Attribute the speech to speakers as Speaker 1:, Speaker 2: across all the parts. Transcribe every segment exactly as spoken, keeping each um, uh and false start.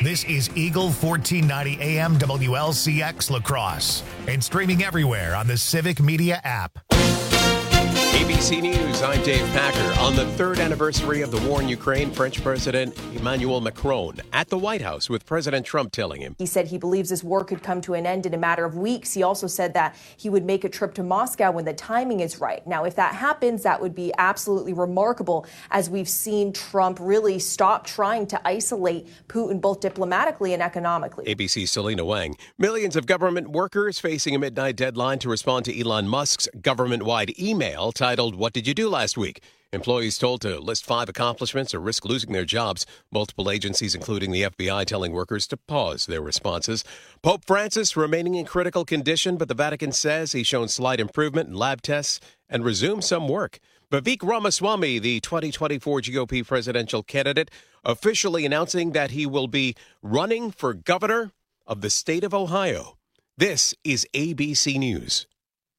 Speaker 1: This is Eagle fourteen ninety A M W L C X La Crosse and streaming everywhere on the Civic Media app.
Speaker 2: A B C News, I'm Dave Packer. On the third anniversary of the war in Ukraine, French President Emmanuel Macron at the White House with President Trump telling him.
Speaker 3: He said he believes this war could come to an end in a matter of weeks. He also said that he would make a trip to Moscow when the timing is right. Now, if that happens, that would be absolutely remarkable, as we've seen Trump really stop trying to isolate Putin both diplomatically and economically.
Speaker 2: A B C's Selena Wang. Millions of government workers facing a midnight deadline to respond to Elon Musk's government-wide email titled, "What did you do last week?" Employees told to list five accomplishments or risk losing their jobs. Multiple agencies, including the F B I, telling workers to pause their responses. Pope Francis remaining in critical condition, but the Vatican says he's shown slight improvement in lab tests and resumed some work. Vivek Ramaswamy, the twenty twenty-four G O P presidential candidate, officially announcing that he will be running for governor of the state of Ohio. This is A B C News.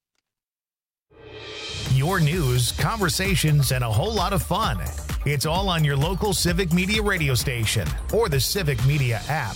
Speaker 1: Your news, conversations, and a whole lot of fun. It's all on your local Civic Media radio station or the Civic Media app.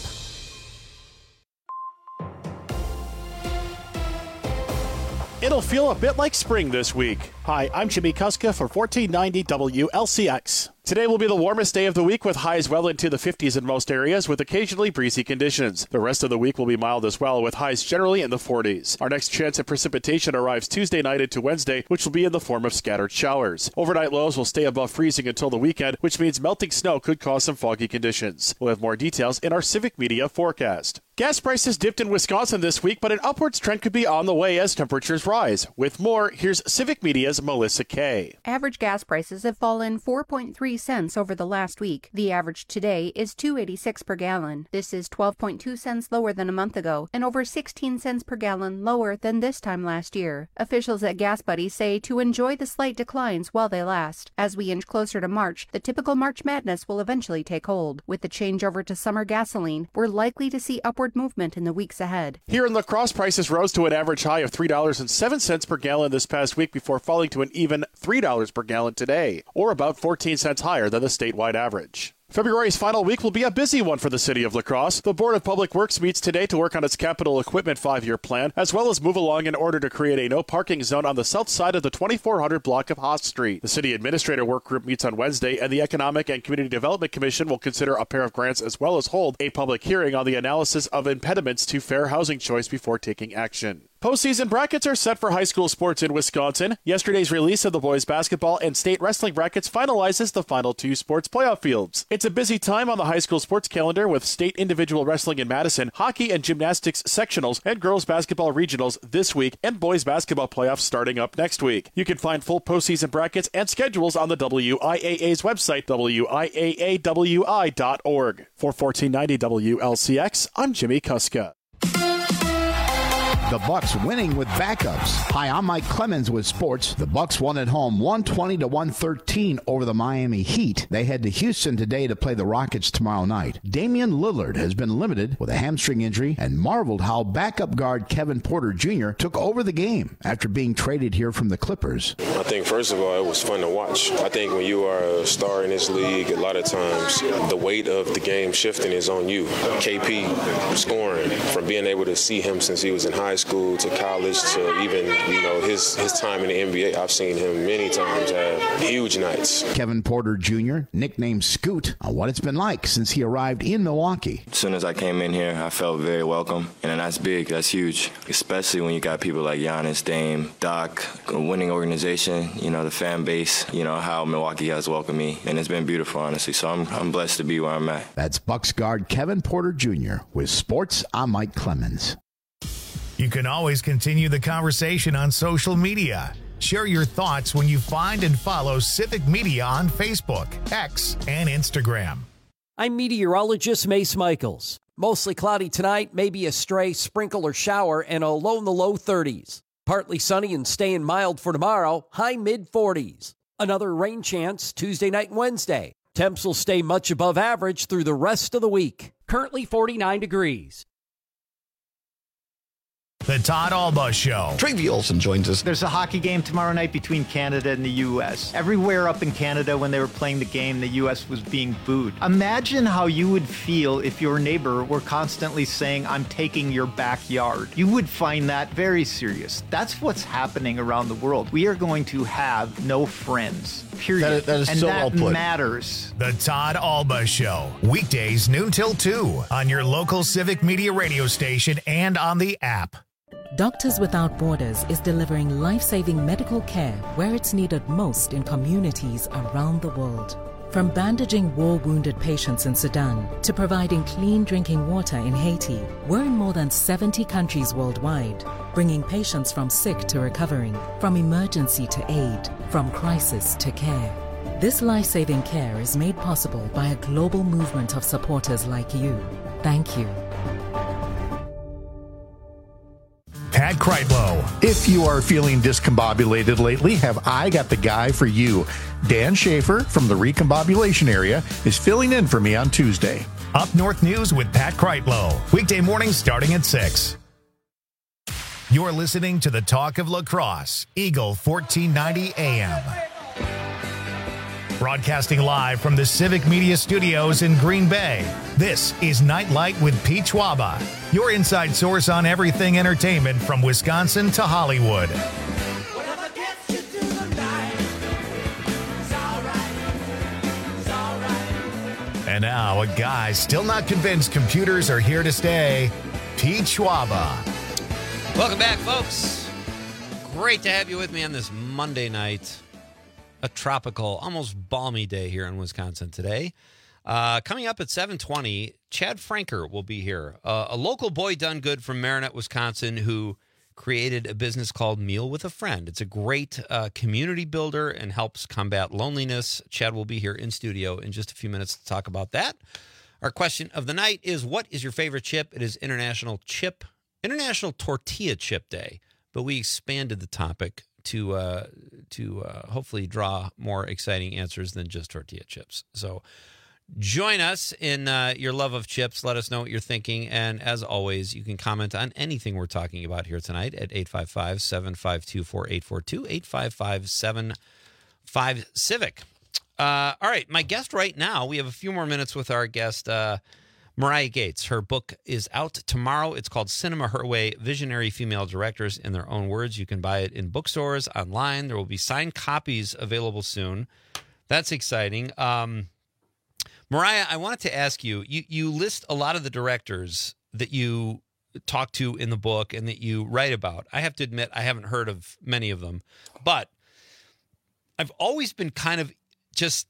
Speaker 4: It'll feel a bit like spring this week. Hi, I'm Jimmy Kuska for fourteen ninety W L C X. Today will be the warmest day of the week with highs well into the fifties in most areas with occasionally breezy conditions. The rest of the week will be mild as well with highs generally in the forties. Our next chance of precipitation arrives Tuesday night into Wednesday, which will be in the form of scattered showers. Overnight lows will stay above freezing until the weekend, which means melting snow could cause some foggy conditions. We'll have more details in our Civic Media forecast. Gas prices dipped in Wisconsin this week, but an upwards trend could be on the way as temperatures rise. With more, here's Civic Media's Melissa Kay.
Speaker 5: Average gas prices have fallen four point three cents over the last week. The average today is two dollars and eighty-six cents per gallon. This is twelve point two cents lower than a month ago and over sixteen cents per gallon lower than this time last year. Officials at Gas Buddy say to enjoy the slight declines while they last. As we inch closer to March, the typical March madness will eventually take hold. With the changeover to summer gasoline, we're likely to see upward movement in the weeks ahead.
Speaker 4: Here in La Crosse, prices rose to an average high of three dollars and seven cents per gallon this past week before falling to an even three dollars per gallon today, or about fourteen cents higher than the statewide average. February's final week will be a busy one for the city of La Crosse. The Board of Public Works meets today to work on its capital equipment five-year plan, as well as move along in order to create a no-parking zone on the south side of the twenty-four hundred block of Haas Street. The City Administrator Work Group meets on Wednesday, and the Economic and Community Development Commission will consider a pair of grants as well as hold a public hearing on the analysis of impediments to fair housing choice before taking action. Postseason brackets are set for high school sports in Wisconsin. Yesterday's release of the boys basketball and state wrestling brackets finalizes the final two sports playoff fields. It's a busy time on the high school sports calendar with state individual wrestling in Madison, hockey and gymnastics sectionals, and girls basketball regionals this week, and boys basketball playoffs starting up next week. You can find full postseason brackets and schedules on the W I A A's website, W I A A W I dot org. For fourteen ninety W L C X, I'm Jimmy Kuska.
Speaker 6: The Bucks winning with backups. Hi, I'm Mike Clemens with sports. The Bucks won at home one twenty to one thirteen over the Miami Heat. They head to Houston today to play the Rockets tomorrow night. Damian Lillard has been limited with a hamstring injury and marveled how backup guard Kevin Porter Junior took over the game after being traded here from the Clippers.
Speaker 7: I think, first of all, it was fun to watch. I think when you are a star in this league, a lot of times the weight of the game shifting is on you. K P scoring, from being able to see him since he was in high school school to college to even, you know, his, his time in the N B A. I've seen him many times have huge nights.
Speaker 6: Kevin Porter Junior, nicknamed Scoot, on what it's been like since he arrived in Milwaukee.
Speaker 8: As soon as I came in here, I felt very welcome, and that's big, that's huge, especially when you got people like Giannis, Dame, Doc, a winning organization, you know, the fan base, you know, how Milwaukee has welcomed me, and it's been beautiful, honestly, so I'm, I'm blessed to be where I'm at.
Speaker 6: That's Bucks guard Kevin Porter Junior With sports, I'm Mike Clemens.
Speaker 1: You can always continue the conversation on social media. Share your thoughts when you find and follow Civic Media on Facebook, X, and Instagram.
Speaker 9: I'm meteorologist Mace Michaels. Mostly cloudy tonight, maybe a stray sprinkle or shower, and a low in the low thirties. Partly sunny and staying mild for tomorrow, high mid forties. Another rain chance Tuesday night and Wednesday. Temps will stay much above average through the rest of the week. Currently forty-nine degrees.
Speaker 1: The Todd Alba Show.
Speaker 10: Travi Olsen joins us.
Speaker 11: There's a hockey game tomorrow night between Canada and the U S. Everywhere up in Canada when they were playing the game, the U S was being booed. Imagine how you would feel if your neighbor were constantly saying, I'm taking your backyard. You would find that very serious. That's what's happening around the world. We are going to have no friends, period.
Speaker 10: That is, that is
Speaker 11: and
Speaker 10: so
Speaker 11: that
Speaker 10: well put.
Speaker 11: matters.
Speaker 1: The Todd Alba Show. Weekdays noon till two on your local Civic Media radio station and on the app.
Speaker 12: Doctors Without Borders is delivering life-saving medical care where it's needed most in communities around the world. From bandaging war-wounded patients in Sudan to providing clean drinking water in Haiti, we're in more than seventy countries worldwide, bringing patients from sick to recovering, from emergency to aid, from crisis to care. This life-saving care is made possible by a global movement of supporters like you. Thank you.
Speaker 1: Pat Kreitlow.
Speaker 13: If you are feeling discombobulated lately, have I got the guy for you. Dan Schaefer from the Recombobulation area is filling in for me on Tuesday.
Speaker 1: Up North News with Pat Kreitlow. Weekday mornings starting at six. You're listening to the Talk of Lacrosse, Eagle fourteen ninety A M. Broadcasting live from the Civic Media Studios in Green Bay, this is Nightlight with Pete Schwaba, your inside source on everything entertainment from Wisconsin to Hollywood. And now, a guy still not convinced computers are here to stay, Pete Schwaba.
Speaker 14: Welcome back, folks. Great to have you with me on this Monday night. A tropical, almost balmy day here in Wisconsin today. Uh, coming up at seven twenty, Chad Franker will be here, uh, a local boy done good from Marinette, Wisconsin, who created a business called Meal with a Friend. It's a great uh, community builder and helps combat loneliness. Chad will be here in studio in just a few minutes to talk about that. Our question of the night is, what is your favorite chip? It is International Chip, International Tortilla Chip Day, but we expanded the topic to uh, to uh, hopefully draw more exciting answers than just tortilla chips. So join us in uh, your love of chips. Let us know what you're thinking. And as always, you can comment on anything we're talking about here tonight at eight five five, seven five two, four eight four two, eight five five, seven five, Civic. Uh, all right, my guest right now, we have a few more minutes with our guest, uh, Mariah Gates. Her book is out tomorrow. It's called Cinema Her Way, Visionary Female Directors in Their Own Words. You can buy it in bookstores, online. There will be signed copies available soon. That's exciting. Um, Mariah, I wanted to ask you, you, you list a lot of the directors that you talk to in the book and that you write about. I have to admit, I haven't heard of many of them, but I've always been kind of just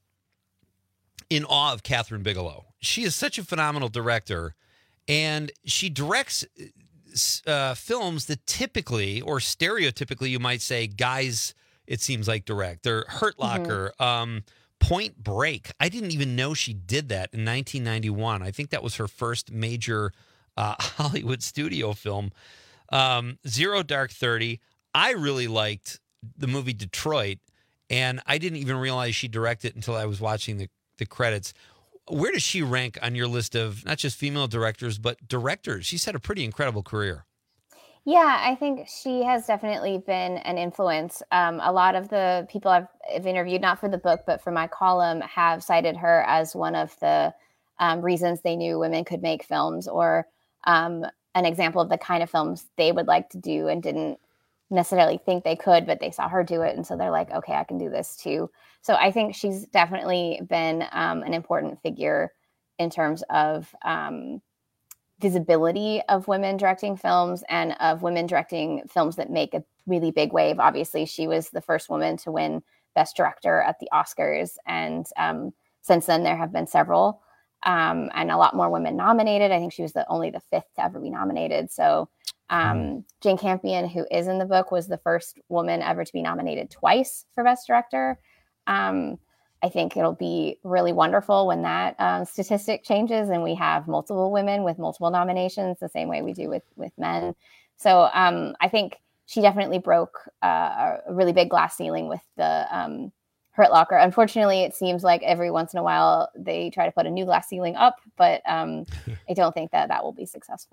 Speaker 14: in awe of Catherine Bigelow. She is such a phenomenal director, and she directs uh, films that typically, or stereotypically, you might say, guys, it seems like direct. They're Hurt Locker, mm-hmm. um, Point Break. I didn't even know she did that in nineteen ninety-one. I think that was her first major uh, Hollywood studio film. Um, Zero Dark Thirty. I really liked the movie Detroit, and I didn't even realize she directed until I was watching the, the credits. Where does she rank on your list of not just female directors, but directors? She's had a pretty incredible career.
Speaker 15: Yeah, I think she has definitely been an influence. Um, a lot of the people I've, I've interviewed, not for the book, but for my column, have cited her as one of the um, reasons they knew women could make films, or um, an example of the kind of films they would like to do and didn't necessarily think they could, but they saw her do it. And so they're like, okay, I can do this too. So I think she's definitely been um, an important figure in terms of um, visibility of women directing films and of women directing films that make a really big wave. Obviously, she was the first woman to win Best Director at the Oscars. And um, since then, there have been several um, and a lot more women nominated. I think she was the only the fifth to ever be nominated. So um, Jane Campion, who is in the book, was the first woman ever to be nominated twice for Best Director. Um, I think it'll be really wonderful when that um, statistic changes and we have multiple women with multiple nominations, the same way we do with, with men. So um, I think she definitely broke uh, a really big glass ceiling with the um, Hurt Locker. Unfortunately, it seems like every once in a while they try to put a new glass ceiling up, but um, I don't think that that will be successful.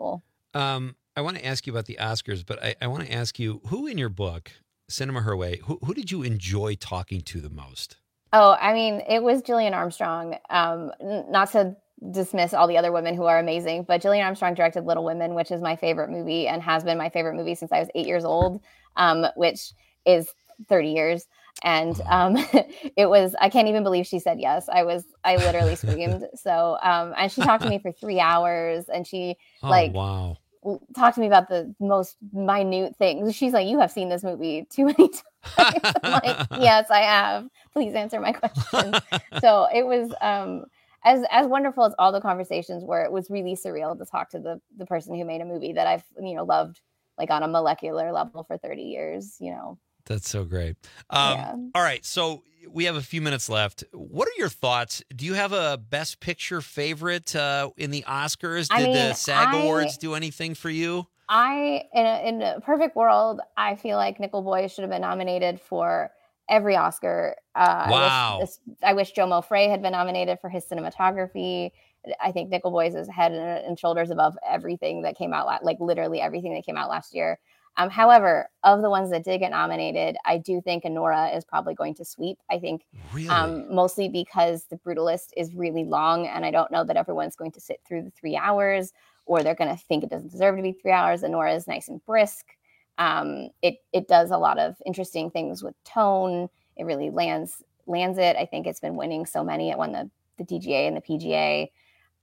Speaker 14: Um, I want to ask you about the Oscars, but I, I want to ask you, who in your book, Cinema Her Way, who, who did you enjoy talking to the most?
Speaker 15: Oh, I mean, it was Gillian Armstrong. Um, n- not to dismiss all the other women who are amazing, but Gillian Armstrong directed Little Women, which is my favorite movie and has been my favorite movie since I was eight years old, um, which is thirty years. And um, it was, I can't even believe she said yes. I was, I literally screamed. So, um, and she talked to me for three hours and she
Speaker 14: Oh,
Speaker 15: like
Speaker 14: wow.
Speaker 15: talked to me about the most minute things. She's like, you have seen this movie too many times. I'm like, yes, I have. Please answer my questions. So it was, um, as, as wonderful as all the conversations were, it was really surreal to talk to the, the person who made a movie that I've, you know, loved like on a molecular level for thirty years, you know.
Speaker 14: That's so great. Um,
Speaker 15: Yeah.
Speaker 14: All right, so we have a few minutes left. What are your thoughts? Do you have a Best Picture favorite uh, in the Oscars? Did
Speaker 15: I mean,
Speaker 14: the SAG
Speaker 15: I-
Speaker 14: Awards do anything for you?
Speaker 15: I, in a, in a perfect world, I feel like Nickel Boy should have been nominated for every Oscar. Uh,
Speaker 14: Wow.
Speaker 15: I wish, this, I wish Jomo Frey had been nominated for his cinematography. I think Nickel Boy is head and, and shoulders above everything that came out, la- like literally everything that came out last year. Um, however, of the ones that did get nominated, I do think Anora is probably going to sweep. I think
Speaker 14: Really?
Speaker 15: um, mostly because The Brutalist is really long, and I don't know that everyone's going to sit through the three hours, or they're going to think it doesn't deserve to be three hours. Anora is nice and brisk. Um, it it does a lot of interesting things with tone. It really lands lands it. I think it's been winning so many. It won the the D G A and the P G A.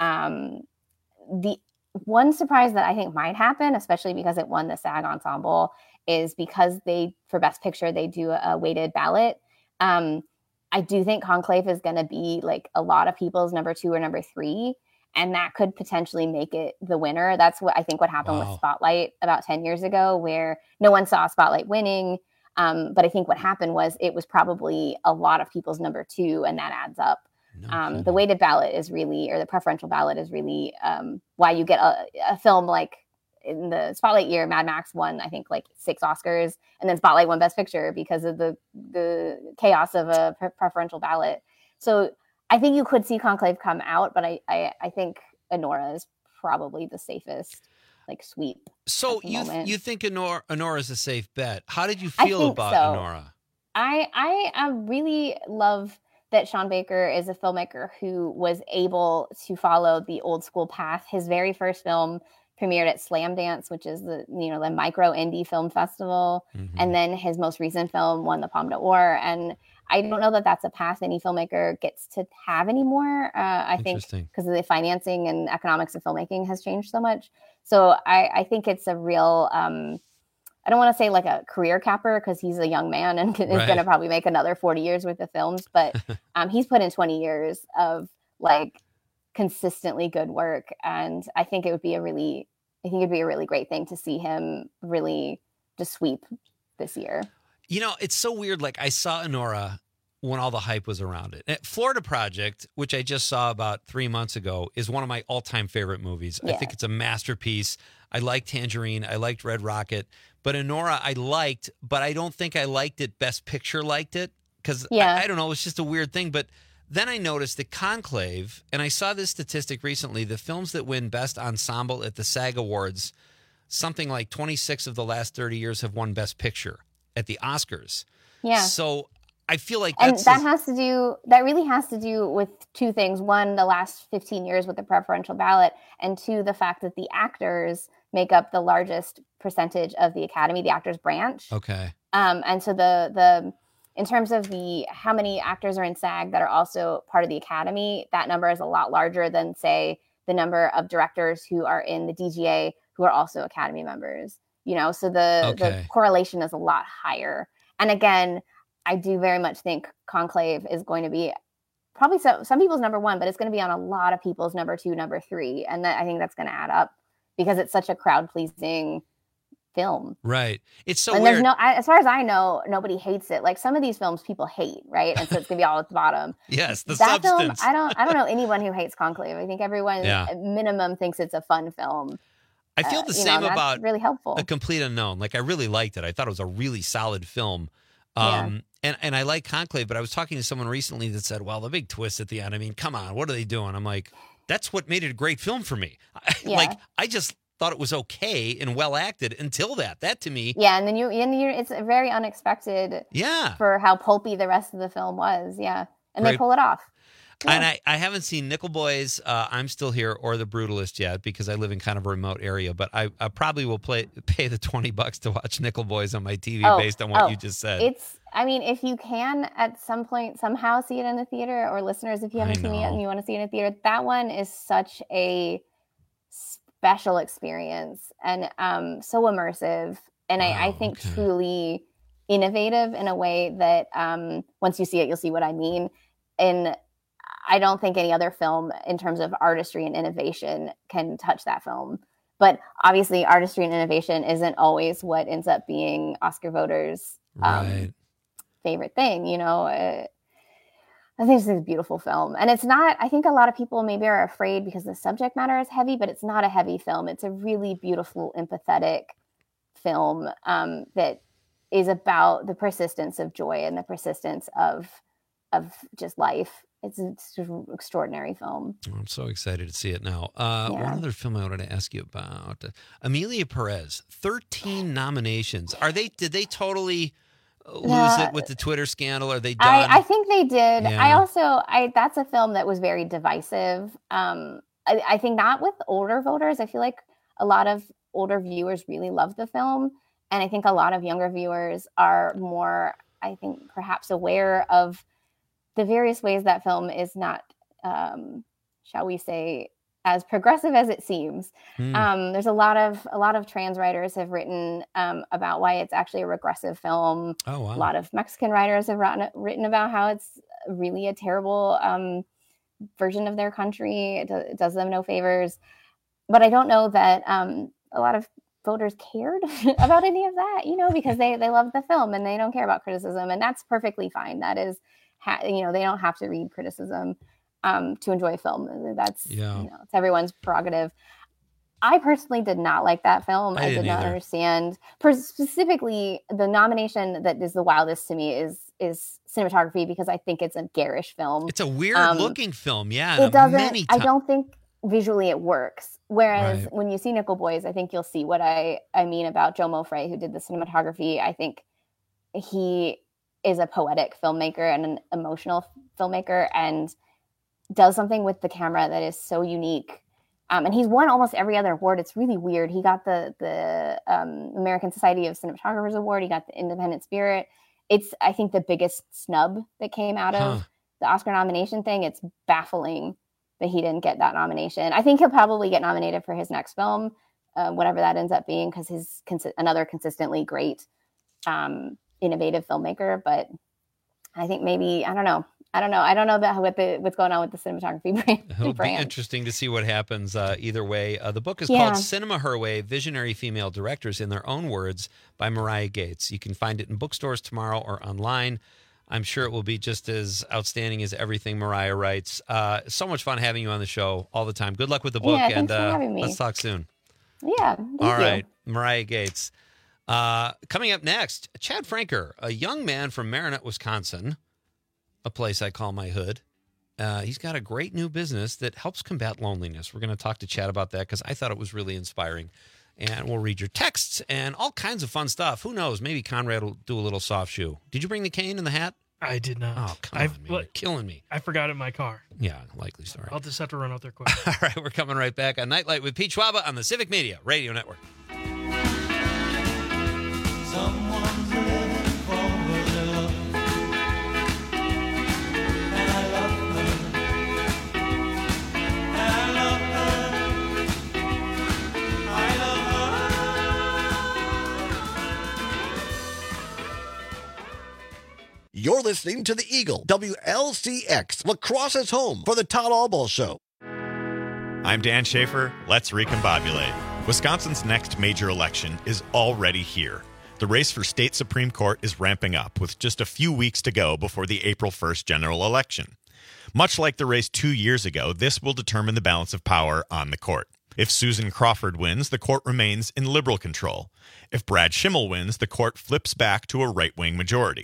Speaker 15: Um, the one surprise that I think might happen, especially because it won the SAG Ensemble, is because they, for Best Picture, they do a weighted ballot. Um, I do think Conclave is going to be like a lot of people's number two or number three, and that could potentially make it the winner. That's what I think what happened
Speaker 14: Wow.
Speaker 15: with Spotlight about ten years ago, where no one saw Spotlight winning. Um, but I think what happened was it was probably a lot of people's number two, and that adds up.
Speaker 14: No
Speaker 15: Um,
Speaker 14: kidding.
Speaker 15: the weighted ballot is really, or the preferential ballot is really um, why you get a, a film like in the Spotlight year. Mad Max won, I think, like six Oscars, and then Spotlight won Best Picture because of the the chaos of a pre- preferential ballot. So I think you could see Conclave come out, but I I, I think Anora is probably the safest like sweep.
Speaker 14: So
Speaker 15: at the
Speaker 14: you
Speaker 15: moment.
Speaker 14: you think Anora, Anora is a safe bet? How did you
Speaker 15: I
Speaker 14: feel
Speaker 15: think
Speaker 14: about
Speaker 15: so.
Speaker 14: Anora?
Speaker 15: I I um, really love that Sean Baker is a filmmaker who was able to follow the old school path. His very first film premiered at Slam Dance, which is the you know the micro indie film festival,
Speaker 14: Mhm.
Speaker 15: and then his most recent film won the Palme d'Or. And I don't know that that's a path any filmmaker gets to have anymore. Uh, I think
Speaker 14: Interesting.
Speaker 15: because of the financing and economics of filmmaking has changed so much. So I, I think it's a real. Um, I don't want to say like a career capper because he's a young man and is
Speaker 14: Right.
Speaker 15: going to probably make another forty years worth of films, but um, he's put in twenty years of like consistently good work. And I think it would be a really, I think it'd be a really great thing to see him really just sweep this year.
Speaker 14: You know, it's so weird. Like I saw Anora when all the hype was around it. And Florida Project, which I just saw about three months ago, is one of my all-time favorite movies. I
Speaker 15: Yeah.
Speaker 14: think it's a masterpiece. I liked Tangerine. I liked Red Rocket. But Anora I liked, but I don't think I liked it. Best Picture liked it. Because
Speaker 15: Yeah.
Speaker 14: I, I don't know, it's just a weird thing. But then I noticed that Conclave, and I saw this statistic recently, the films that win Best Ensemble at the SAG Awards, something like twenty-six of the last thirty years have won Best Picture at the Oscars.
Speaker 15: Yeah.
Speaker 14: So I feel like
Speaker 15: And
Speaker 14: that's
Speaker 15: that
Speaker 14: a-
Speaker 15: has to do, that really has to do with two things. One, the last fifteen years with the preferential ballot, and two, the fact that the actors make up the largest percentage of the Academy, the actors branch.
Speaker 14: okay.
Speaker 15: Um, and so the the in terms of the how many actors are in SAG that are also part of the Academy, that number is a lot larger than say the number of directors who are in the D G A who are also Academy members. You know, so the
Speaker 14: Okay.
Speaker 15: the correlation is a lot higher. And again, I do very much think Conclave is going to be probably some some people's number one, but it's going to be on a lot of people's number two, number three, and that I think that's going to add up because it's such a crowd pleasing film.
Speaker 14: Right. It's so
Speaker 15: and
Speaker 14: weird.
Speaker 15: there's no, I, as far as I know, nobody hates it. Like some of these films, people hate, right? And so it's gonna be all at the bottom.
Speaker 14: yes, the
Speaker 15: that
Speaker 14: substance.
Speaker 15: film, I don't, I don't know anyone who hates Conclave. I think everyone,
Speaker 14: Yeah.
Speaker 15: at minimum, thinks it's a fun film.
Speaker 14: I feel
Speaker 15: Uh,
Speaker 14: the
Speaker 15: you know,
Speaker 14: same
Speaker 15: and that's
Speaker 14: about
Speaker 15: really helpful.
Speaker 14: A Complete Unknown. Like I really liked it. I thought it was a really solid film. Um, and, and I like Conclave, but I was talking to someone recently that said, well, the big twist at the end, I mean, come on, what are they doing? I'm like, that's what made it a great film for me. I,
Speaker 15: Yeah.
Speaker 14: Like, I just, thought it was okay and well acted until that. That to me,
Speaker 15: yeah, and then you and you it's very unexpected.
Speaker 14: Yeah,
Speaker 15: for how pulpy the rest of the film was. Yeah, and Great. They pull it off. Yeah.
Speaker 14: And I, I haven't seen Nickel Boys, uh, I'm Still Here, or The Brutalist yet because I live in kind of a remote area. But I, I probably will play, pay the twenty bucks to watch Nickel Boys on my T V oh, based on what
Speaker 15: oh,
Speaker 14: you just said.
Speaker 15: It's, I mean, if you can at some point somehow see it in the theater, or listeners, if you haven't seen it yet and you want to see it in the theater, that one is such a special experience and um, so immersive. And wow, I, I think okay. truly innovative in a way that um, once you see it, you'll see what I mean. And I don't think any other film in terms of artistry and innovation can touch that film. But obviously artistry and innovation isn't always what ends up being Oscar voters' um, right. favorite thing. You know, uh, I think it's a beautiful film. And it's not, I think a lot of people maybe are afraid because the subject matter is heavy, but it's not a heavy film. It's a really beautiful, empathetic film um, that is about the persistence of joy and the persistence of of just life. It's, it's an extraordinary film.
Speaker 14: I'm so excited to see it now. Uh, yeah. One other film I wanted to ask you about. Uh, Amelia Perez, thirteen nominations. Are they? Did they totally lose uh, it with the Twitter scandal? Are they done?
Speaker 15: I, I think they did. Yeah. I also, I that's a film that was very divisive. Um, I, I think not with older voters. I feel like a lot of older viewers really love the film. And I think a lot of younger viewers are more, I think, perhaps aware of the various ways that film is not, um, shall we say, as progressive as it seems. Mm. Um, there's a lot of a lot of trans writers have written um, about why it's actually a regressive film.
Speaker 14: Oh, wow.
Speaker 15: A lot of Mexican writers have written, written about how it's really a terrible um, version of their country. It, do, it does them no favors. But I don't know that um, a lot of voters cared about any of that, you know, because they, they love the film and they don't care about criticism. And that's perfectly fine. That is, ha- you know, they don't have to read criticism um, to enjoy film. That's, yeah. you know, it's everyone's prerogative. I personally did not like that film. I, I did not either. understand. For specifically, the nomination that is the wildest to me is is cinematography, because I think it's a garish film.
Speaker 14: It's a weird um, looking film. Yeah.
Speaker 15: It doesn't, many t- I don't think visually it works. Whereas right. when you see Nickel Boys, I think you'll see what I, I mean about Joe Mofrey, who did the cinematography. I think he is a poetic filmmaker and an emotional filmmaker and does something with the camera that is so unique. Um, and he's won almost every other award. It's really weird. He got the the um, American Society of Cinematographers Award. He got the Independent Spirit. It's, I think, the biggest snub that came out of huh. the Oscar nomination thing. It's baffling that he didn't get that nomination. I think he'll probably get nominated for his next film, uh, whatever that ends up being, because he's consi- another consistently great, um, innovative filmmaker. But I think maybe, I don't know. I don't know. I don't know about what the, what's going on with the cinematography brand.
Speaker 14: It'll be interesting to see what happens uh, either way. Uh, the book is yeah. called Cinema Her Way, Visionary Female Directors in Their Own Words by Mariah Gates. You can find it in bookstores tomorrow or online. I'm sure it will be just as outstanding as everything Mariah writes. Uh, so much fun having you on the show all the time. Good luck with the book,
Speaker 15: yeah,
Speaker 14: and uh,
Speaker 15: having me.
Speaker 14: Let's talk soon.
Speaker 15: Yeah.
Speaker 14: All right, you. Mariah Gates. Uh, coming up next, Chad Franker, a young man from Marinette, Wisconsin, a place I call my hood. Uh, he's got a great new business that helps combat loneliness. We're going to talk to Chad about that because I thought it was really inspiring. And we'll read your texts and all kinds of fun stuff. Who knows? Maybe Conrad will do a little soft shoe. Did you bring the cane and the hat?
Speaker 10: I did not.
Speaker 14: Oh, come
Speaker 10: I've,
Speaker 14: on, man. You're killing me.
Speaker 10: I forgot it in my car.
Speaker 14: Yeah, likely story.
Speaker 10: I'll just have to run out there quick.
Speaker 14: All right, we're coming right back on Nightlight with Pete Schwaba on the Civic Media Radio Network.
Speaker 16: Someone's living for her love, and I love her, and I love her, I love her.
Speaker 17: You're listening to The Eagle, W L C X, La Crosse's home for the Todd Albaugh Show.
Speaker 18: I'm Dan Schaefer. Let's recombobulate. Wisconsin's next major election is already here. The race for state Supreme Court is ramping up with just a few weeks to go before the April first general election. Much like the race two years ago, this will determine the balance of power on the court. If Susan Crawford wins, the court remains in liberal control. If Brad Schimmel wins, the court flips back to a right-wing majority.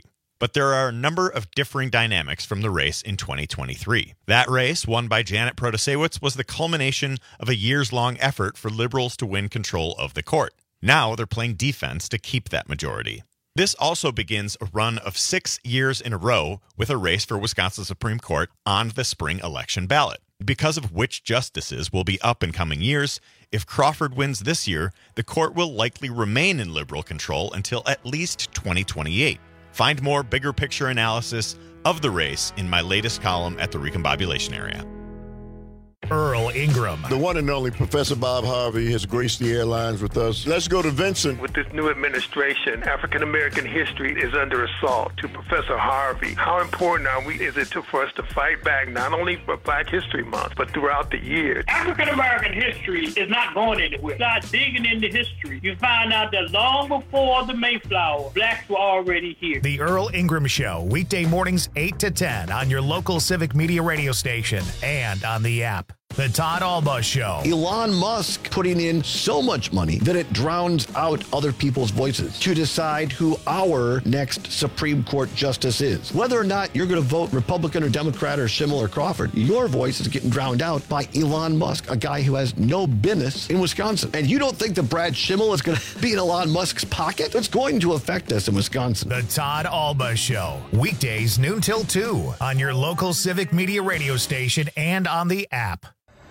Speaker 18: But there are a number of differing dynamics from the race in twenty twenty-three. That race, won by Janet Protasewicz, was the culmination of a years-long effort for liberals to win control of the court. Now they're playing defense to keep that majority. This also begins a run of six years in a row with a race for Wisconsin Supreme Court on the spring election ballot. Because of which justices will be up in coming years, if Crawford wins this year, the court will likely remain in liberal control until at least twenty twenty-eight. Find more bigger picture analysis of the race in my latest column at the Recombobulation Area.
Speaker 1: Earl Ingram.
Speaker 19: The one and only Professor Bob Harvey has graced the airlines with us. Let's go to Vincent.
Speaker 20: With this new administration, African-American history is under assault. To Professor Harvey, how important are we, is it to, for us to fight back, not only for Black History Month, but throughout the year?
Speaker 21: African-American history is not going anywhere. Start digging into history. You find out that long before the Mayflower, blacks were already here.
Speaker 1: The Earl Ingram Show, weekday mornings eight to ten on your local Civic Media radio station and on the app. The Todd Alba Show.
Speaker 17: Elon Musk putting in so much money that it drowns out other people's voices to decide who our next Supreme Court justice is. Whether or not you're going to vote Republican or Democrat or Schimmel or Crawford, your voice is getting drowned out by Elon Musk, a guy who has no business in Wisconsin. And you don't think that Brad Schimmel is going to be in Elon Musk's pocket? It's going to affect us in Wisconsin.
Speaker 1: The Todd Alba Show. Weekdays noon till two on your local Civic Media radio station and on the app.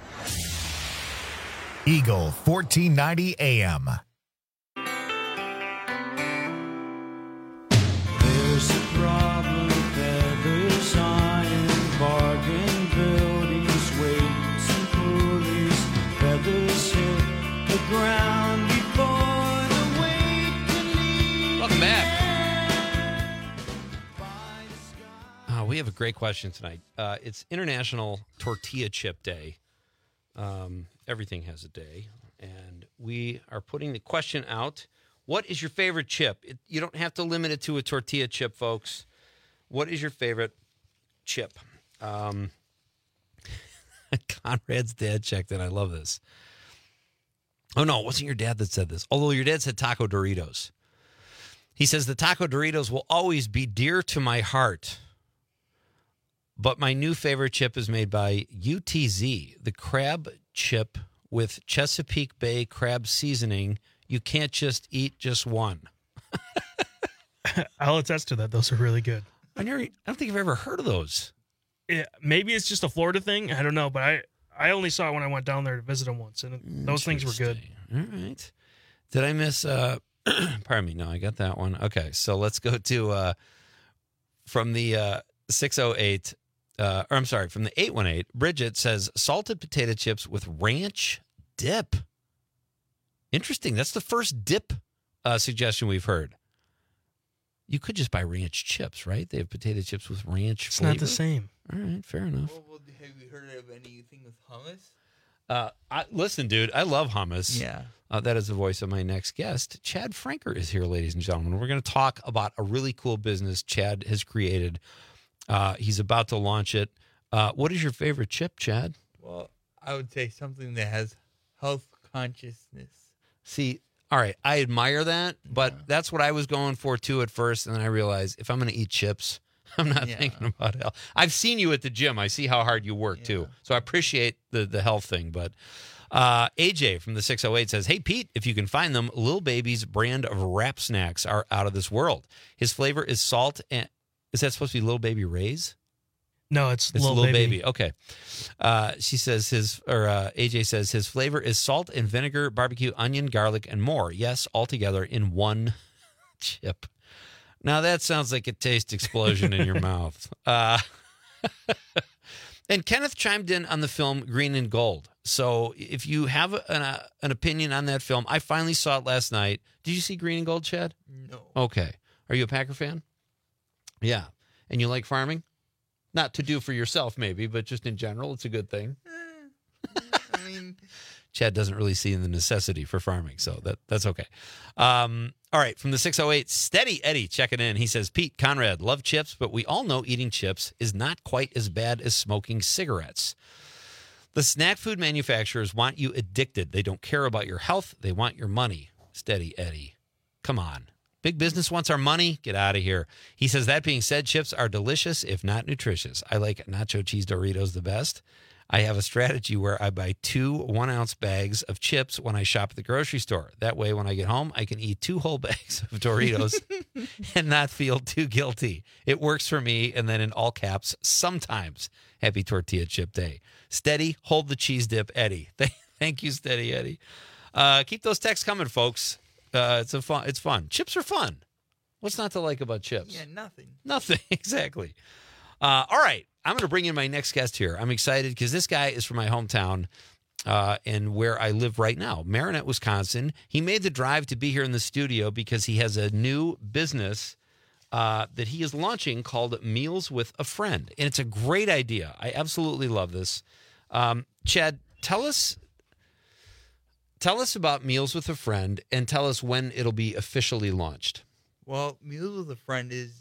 Speaker 1: Eagle fourteen ninety A M.
Speaker 16: There's a problem, feathers iron, bargain buildings, weights and pulleys, feathers hit the ground before the weight can leave.
Speaker 14: Welcome back. Uh, we have a great question tonight. Uh, it's International Tortilla Chip Day. Um, everything has a day, and we are putting the question out. What is your favorite chip? It, you don't have to limit it to a tortilla chip, folks. What is your favorite chip? Um, Conrad's dad checked in. I love this. Oh, no, it wasn't your dad that said this, although your dad said Taco Doritos. He says, the Taco Doritos will always be dear to my heart. But my new favorite chip is made by U T Z, the crab chip with Chesapeake Bay crab seasoning. You can't just eat just one.
Speaker 10: I'll attest to that. Those are really good.
Speaker 14: I never, I don't think I've ever heard of those.
Speaker 10: Yeah, maybe it's just a Florida thing. I don't know, but I, I only saw it when I went down there to visit them once, and those things were good.
Speaker 14: All right. Did I miss? Uh, pardon me. No, I got that one. Okay, so let's go to uh, from the uh, six oh eight. Uh, or I'm sorry, from the eight one eight, Bridget says salted potato chips with ranch dip. Interesting. That's the first dip uh, suggestion we've heard. You could just buy ranch chips, right? They have potato chips with ranch
Speaker 10: It's
Speaker 14: flavor.
Speaker 10: not the same.
Speaker 14: All right, fair enough.
Speaker 22: Well, well, have you heard of anything with hummus?
Speaker 14: Uh, I, listen, dude, I love hummus.
Speaker 22: Yeah.
Speaker 14: Uh, that is the voice of my next guest. Chad Franker is here, ladies and gentlemen. We're going to talk about a really cool business Chad has created. Uh, he's about to launch it. Uh, what is your favorite chip, Chad?
Speaker 22: Well, I would say something that has health consciousness.
Speaker 14: See, all right, I admire that, but yeah. That's what I was going for too at first, and then I realized if I'm going to eat chips, I'm not yeah. thinking about health. I've seen you at the gym. I see how hard you work yeah. too, so I appreciate the the health thing. But uh, A J from the six oh eight says, "Hey Pete, if you can find them, Lil Baby's brand of wrap snacks are out of this world. His flavor is salt and." Is that supposed to be Lil Baby Ray's?
Speaker 10: No, it's,
Speaker 14: it's
Speaker 10: Lil,
Speaker 14: Lil
Speaker 10: Baby.
Speaker 14: Baby. Okay. Uh, she says his, or uh, A J says his flavor is salt and vinegar, barbecue, onion, garlic, and more. Yes, all together in one chip. Now that sounds like a taste explosion in your mouth. Uh, and Kenneth chimed in on the film Green and Gold. So if you have an, uh, an opinion on that film, I finally saw it last night. Did you see Green and Gold, Chad?
Speaker 22: No.
Speaker 14: Okay. Are you a Packer fan? Yeah. And you like farming? Not to do for yourself, maybe, but just in general, it's a good thing.
Speaker 22: Eh, I mean,
Speaker 14: Chad doesn't really see the necessity for farming, so that that's okay. Um, all right, from the six oh eight, Steady Eddie checking in. He says, Pete, Conrad, love chips, but we all know eating chips is not quite as bad as smoking cigarettes. The snack food manufacturers want you addicted. They don't care about your health. They want your money. Steady Eddie. Come on. Big business wants our money. Get out of here. He says, that being said, chips are delicious, if not nutritious. I like nacho cheese Doritos the best. I have a strategy where I buy two one-ounce bags of chips when I shop at the grocery store. That way, when I get home, I can eat two whole bags of Doritos and not feel too guilty. It works for me, and then in all caps, sometimes. Happy Tortilla Chip Day. Steady, hold the cheese dip, Eddie. Thank you, Steady Eddie. Uh, keep those texts coming, folks. Uh, it's a fun. It's fun. Chips are fun. What's not to like about chips?
Speaker 22: Yeah, nothing.
Speaker 14: Nothing, exactly. Uh, all right. I'm going to bring in my next guest here. I'm excited because this guy is from my hometown uh, and where I live right now, Marinette, Wisconsin. He made the drive to be here in the studio because he has a new business uh, that he is launching called Meals with a Friend. And it's a great idea. I absolutely love this. Um, Chad, tell us, tell us about Meals with a Friend and tell us when it'll be officially launched.
Speaker 22: Well, Meals with a Friend is,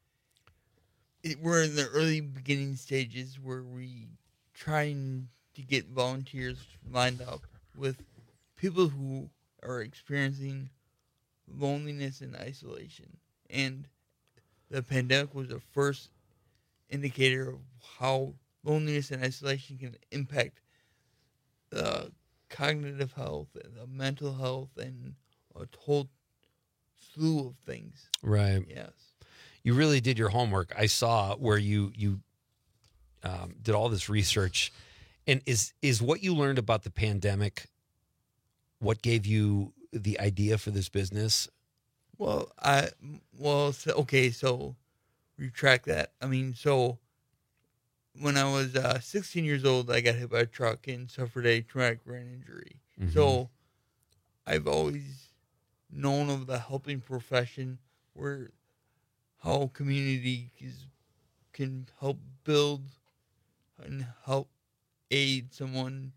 Speaker 22: it, we're in the early beginning stages where we trying to get volunteers lined up with people who are experiencing loneliness and isolation. And the pandemic was the first indicator of how loneliness and isolation can impact the cognitive health and the mental health and a whole slew of things.
Speaker 14: Right.
Speaker 22: Yes.
Speaker 14: You really did your homework. I saw where you you um, did all this research. And is is what you learned about the pandemic what gave you the idea for this business?
Speaker 22: Well, I well so, okay, so retract that. I mean, so when I was uh, sixteen years old, I got hit by a truck and suffered a traumatic brain injury.
Speaker 14: Mm-hmm.
Speaker 22: So I've always known of the helping profession, where how community is, can help build and help aid someone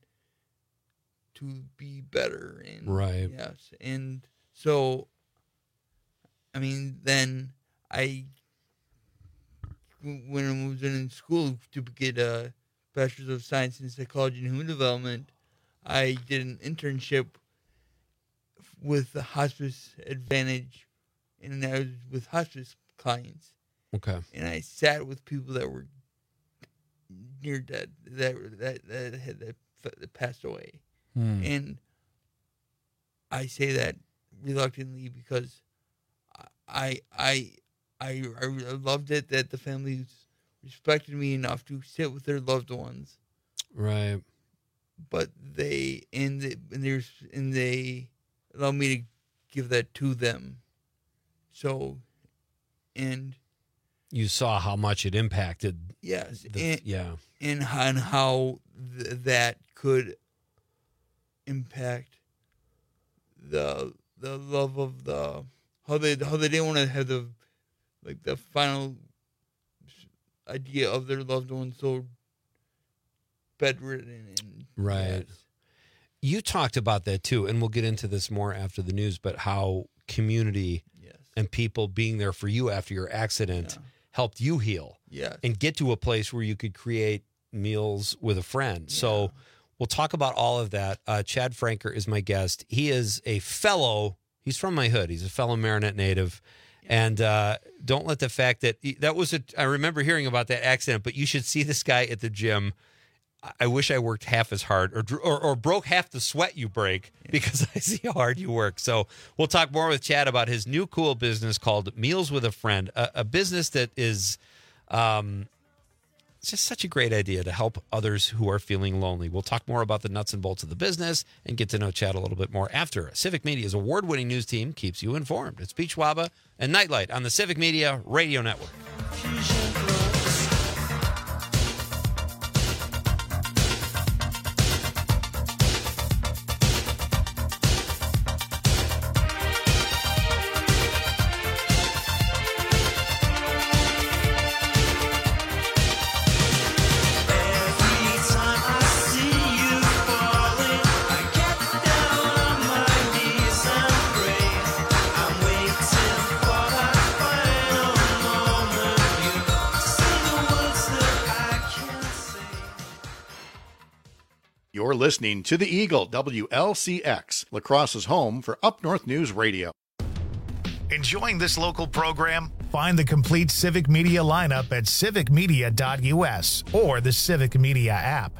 Speaker 22: to be better. And
Speaker 14: right.
Speaker 22: Yes. And so, I mean, then I, when I was in school to get a Bachelor's of Science in Psychology and Human Development, I did an internship with the Hospice Advantage, and I was with hospice clients.
Speaker 14: Okay.
Speaker 22: And I sat with people that were near dead, that that that had that, that passed away.
Speaker 14: Hmm.
Speaker 22: And I say that reluctantly because I I I I loved it that the families respected me enough to sit with their loved ones.
Speaker 14: Right.
Speaker 22: But they and they, and there's and they allowed me to give that to them. So, and
Speaker 14: you saw how much it impacted.
Speaker 22: Yes.
Speaker 14: The,
Speaker 22: and,
Speaker 14: yeah.
Speaker 22: And, and how th- that could impact the the love of the how they how they didn't want to have the like the final idea of their loved one so bedridden and
Speaker 14: right.
Speaker 22: Yes.
Speaker 14: You talked about that too, and we'll get into this more after the news, but how community
Speaker 22: yes.
Speaker 14: and people being there for you after your accident yeah. helped you heal
Speaker 22: yes.
Speaker 14: and get to a place where you could create Meals with a Friend. Yeah. So we'll talk about all of that. Uh, Chad Franker is my guest. He is a fellow, he's from my hood. He's a fellow Marinette native. Yeah. And uh, don't let the fact that that was a, I remember hearing about that accident, but you should see this guy at the gym. I wish I worked half as hard or, or or broke half the sweat you break because I see how hard you work. So we'll talk more with Chad about his new cool business called Meals with a Friend, a, a business that is um, it's just such a great idea to help others who are feeling lonely. We'll talk more about the nuts and bolts of the business and get to know Chad a little bit more after. Civic Media's award-winning news team keeps you informed. It's Beach Waba and Nightlight on the Civic Media Radio Network.
Speaker 13: You're listening to the Eagle, W L C X, La Crosse's home for Up North News Radio.
Speaker 1: Enjoying this local program? Find the complete Civic Media lineup at civic media dot u s or the Civic Media app.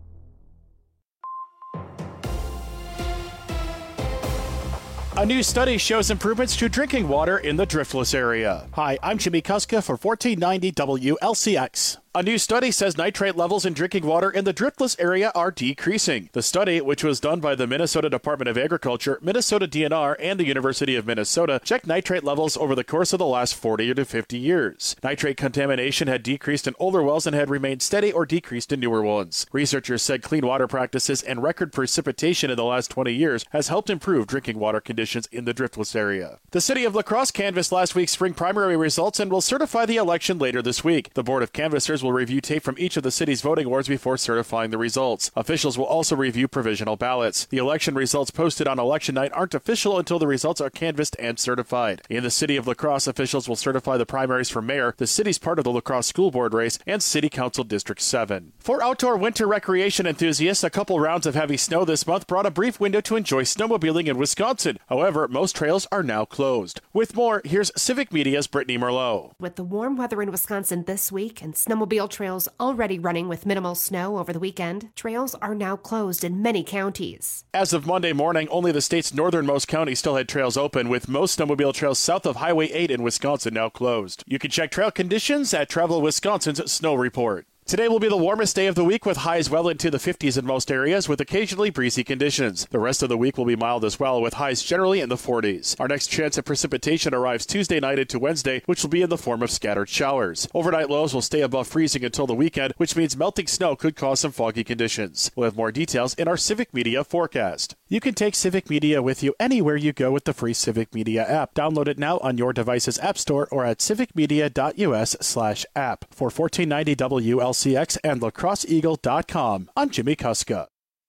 Speaker 4: A new study shows improvements to drinking water in the Driftless area. Hi, I'm Jimmy Kuska for fourteen ninety W L C X. A new study says nitrate levels in drinking water in the Driftless area are decreasing. The study, which was done by the Minnesota Department of Agriculture, Minnesota D N R, and the University of Minnesota, checked nitrate levels over the course of the last forty to fifty years. Nitrate contamination had decreased in older wells and had remained steady or decreased in newer ones. Researchers said clean water practices and record precipitation in the last twenty years has helped improve drinking water conditions in the Driftless area. The city of La Crosse canvassed last week's spring primary results and will certify the election later this week. The Board of Canvassers will review tape from each of the city's voting wards before certifying the results. Officials will also review provisional ballots. The election results posted on election night aren't official until the results are canvassed and certified. In the city of La Crosse, officials will certify the primaries for mayor, the city's part of the La Crosse School Board race, and City Council District seven. For outdoor winter recreation enthusiasts, a couple rounds of heavy snow this month brought a brief window to enjoy snowmobiling in Wisconsin. However, most trails are now closed. With more, here's Civic Media's Brittany Merlot.
Speaker 2: With the warm weather in Wisconsin this week and snowmobile trails already running with minimal snow over the weekend, trails are now closed in many counties.
Speaker 4: As of Monday morning, only the state's northernmost counties still had trails open, with most snowmobile trails south of Highway eight in Wisconsin now closed. You can check trail conditions at Travel Wisconsin's Snow Report. Today will be the warmest day of the week with highs well into the fifties in most areas with occasionally breezy conditions. The rest of the week will be mild as well with highs generally in the forties. Our next chance of precipitation arrives Tuesday night into Wednesday, which will be in the form of scattered showers. Overnight lows will stay above freezing until the weekend, which means melting snow could cause some foggy conditions. We'll have more details in our Civic Media forecast. You can take Civic Media with you anywhere you go with the free Civic Media app. Download it now on your device's app store or at civic media dot u s slash app. For fourteen ninety W L C X and lacrosse eagle dot com, I'm Jimmy Kuska.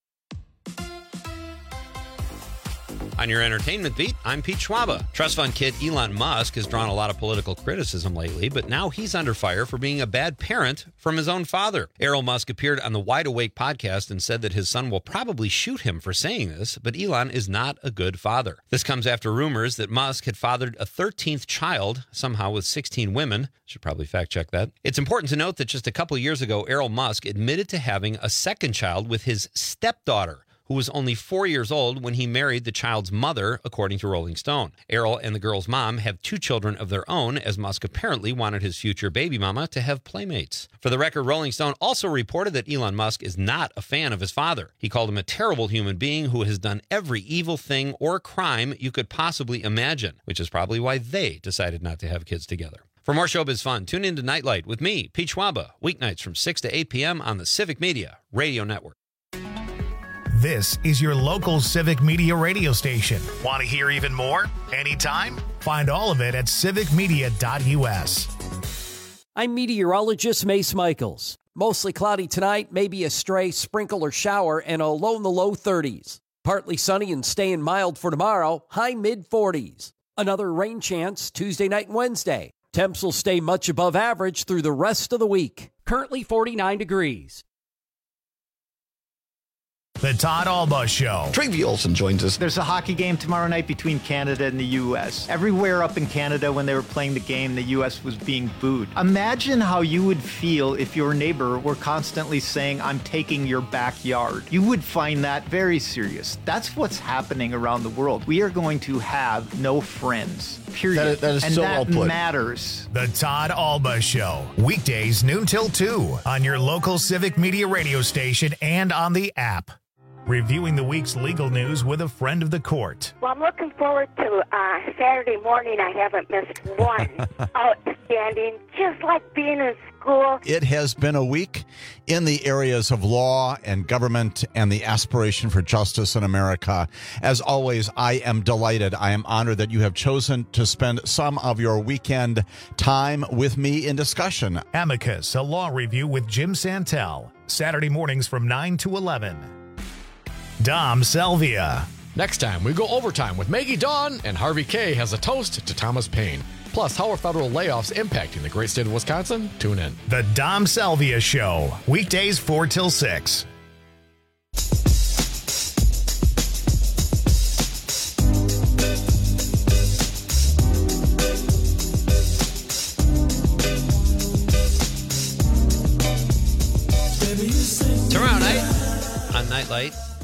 Speaker 14: On your entertainment beat, I'm Pete Schwaba. Trust fund kid Elon Musk has drawn a lot of political criticism lately, but now he's under fire for being a bad parent from his own father. Errol Musk appeared on the Wide Awake podcast and said that his son will probably shoot him for saying this, but Elon is not a good father. This comes after rumors that Musk had fathered a thirteenth child, somehow with sixteen women. Should probably fact check that. It's important to note that just a couple years ago, Errol Musk admitted to having a second child with his stepdaughter, who was only four years old when he married the child's mother, according to Rolling Stone. Errol and the girl's mom have two children of their own, as Musk apparently wanted his future baby mama to have playmates. For the record, Rolling Stone also reported that Elon Musk is not a fan of his father. He called him a terrible human being who has done every evil thing or crime you could possibly imagine, which is probably why they decided not to have kids together. For more showbiz fun, tune in to Nightlight with me, Pete Schwaba, weeknights from six to eight p.m. on the Civic Media Radio Network.
Speaker 1: This is your local Civic Media radio station. Want to hear even more? Anytime? Find all of it at civic media dot u s.
Speaker 9: I'm meteorologist Mace Michaels. Mostly cloudy tonight, maybe a stray sprinkle or shower, and a low in the low thirties. Partly sunny and staying mild for tomorrow, high mid forties. Another rain chance Tuesday night and Wednesday. Temps will stay much above average through the rest of the week. Currently forty-nine degrees.
Speaker 1: The Todd Alba Show.
Speaker 17: Travi Olson joins us.
Speaker 11: There's a hockey game tomorrow night between Canada and the U S. Everywhere up in Canada when they were playing the game, the U S was being booed. Imagine how you would feel if your neighbor were constantly saying, I'm taking your backyard. You would find that very serious. That's what's happening around the world. We are going to have no friends. Period.
Speaker 17: That is, that is
Speaker 11: and
Speaker 17: so
Speaker 11: that
Speaker 17: well put.
Speaker 11: matters.
Speaker 1: The Todd Alba Show. Weekdays noon till two on your local Civic Media radio station and on the app. Reviewing the week's legal news with a friend of the court.
Speaker 3: Well, I'm looking forward to uh, Saturday morning. I haven't missed one. Outstanding. Just like being in school.
Speaker 23: It has been a week in the areas of law and government and the aspiration for justice in America. As always, I am delighted. I am honored that you have chosen to spend some of your weekend time with me in discussion.
Speaker 1: Amicus, a law review with Jim Santel. Saturday mornings from nine to eleven. Dom Selvia.
Speaker 24: Next time, we go overtime with Maggie Dawn, and Harvey K has a toast to Thomas Paine. Plus, how are federal layoffs impacting the great state of Wisconsin? Tune in.
Speaker 1: The Dom Selvia Show. Weekdays four till six.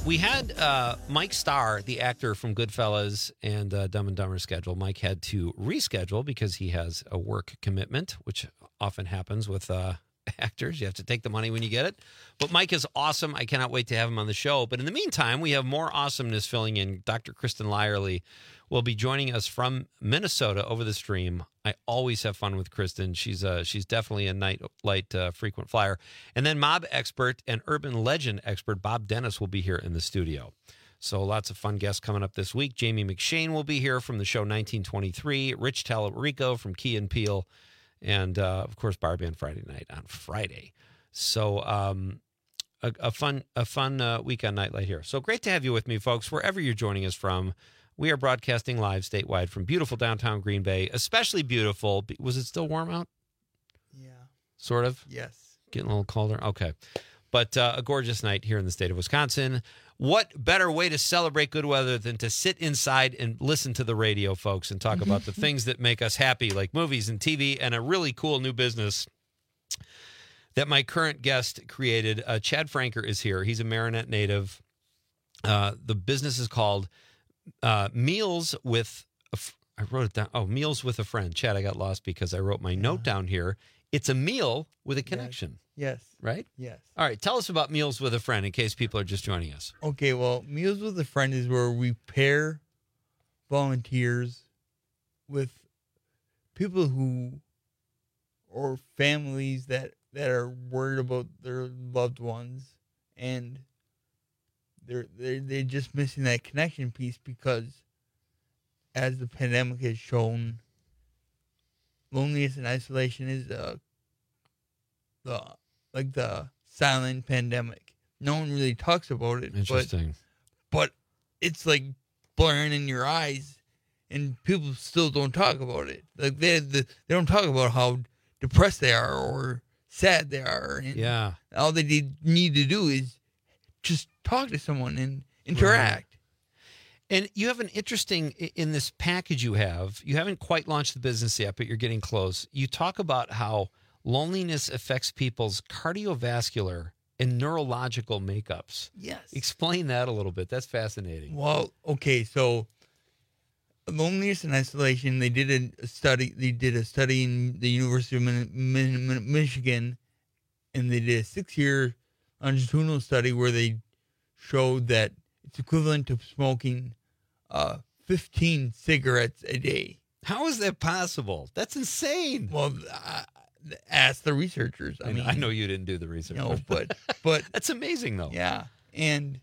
Speaker 14: We had uh, Mike Starr, the actor from Goodfellas and uh, Dumb and Dumber schedule. Mike had to reschedule because he has a work commitment, which often happens with uh, actors. You have to take the money when you get it. But Mike is awesome. I cannot wait to have him on the show. But in the meantime, we have more awesomeness filling in. Doctor Kristen Lyerly will be joining us from Minnesota over the stream. I always have fun with Kristen. She's uh, she's definitely a nightlight uh, frequent flyer. And then mob expert and urban legend expert Bob Dennis will be here in the studio. So lots of fun guests coming up this week. Jamie McShane will be here from the show nineteen twenty-three. Rich Talarico from Key and Peele. And, uh, of course, Bar Band Friday night on Friday. So um, a, a fun a fun uh, week on Nightlight here. So great to have you with me, folks, wherever you're joining us from. We are broadcasting live statewide from beautiful downtown Green Bay, especially beautiful. Was it still warm out?
Speaker 22: Yeah.
Speaker 14: Sort of?
Speaker 22: Yes.
Speaker 14: Getting a little colder? Okay. But uh, a gorgeous night here in the state of Wisconsin. What better way to celebrate good weather than to sit inside and listen to the radio, folks, and talk about the things that make us happy, like movies and T V, and a really cool new business that my current guest created. Uh, Chad Franker is here. He's a Marinette native. Uh, the business is called uh, Meals with a F- I wrote it down. Oh, Meals with a Friend. Chad, I got lost because I wrote my yeah. note down here. It's a meal with a connection.
Speaker 22: Yes.
Speaker 14: Right?
Speaker 22: Yes.
Speaker 14: All right. Tell us about Meals with a Friend in case people are just joining us.
Speaker 22: Okay. Well, Meals with a Friend is where we pair volunteers with people who, or families that, that are worried about their loved ones, and they're, they're, they're just missing that connection piece because as the pandemic has shown, loneliness and isolation is uh, the like the silent pandemic. No one really talks about it.
Speaker 14: Interesting.
Speaker 22: But, but it's like blaring in your eyes, and people still don't talk about it. Like they they don't talk about how depressed they are or sad they are. And
Speaker 14: yeah.
Speaker 22: All they need, need to do is just talk to someone and interact.
Speaker 14: Right. And you have an interesting, in this package you have, you haven't quite launched the business yet, but you're getting close. You talk about how loneliness affects people's cardiovascular and neurological makeups.
Speaker 22: Yes.
Speaker 14: Explain that a little bit. That's fascinating.
Speaker 22: Well, okay, so loneliness and isolation, they did a study, they did a study in the University of Min- Min- Min- Michigan, and they did a six-year longitudinal study where they showed that it's equivalent to smoking uh, fifteen cigarettes a day.
Speaker 14: How is that possible? That's insane.
Speaker 22: Well, uh, ask the researchers. I,
Speaker 14: I
Speaker 22: mean,
Speaker 14: I know you didn't do the research.
Speaker 22: No, but but
Speaker 14: that's amazing, though.
Speaker 22: Yeah, and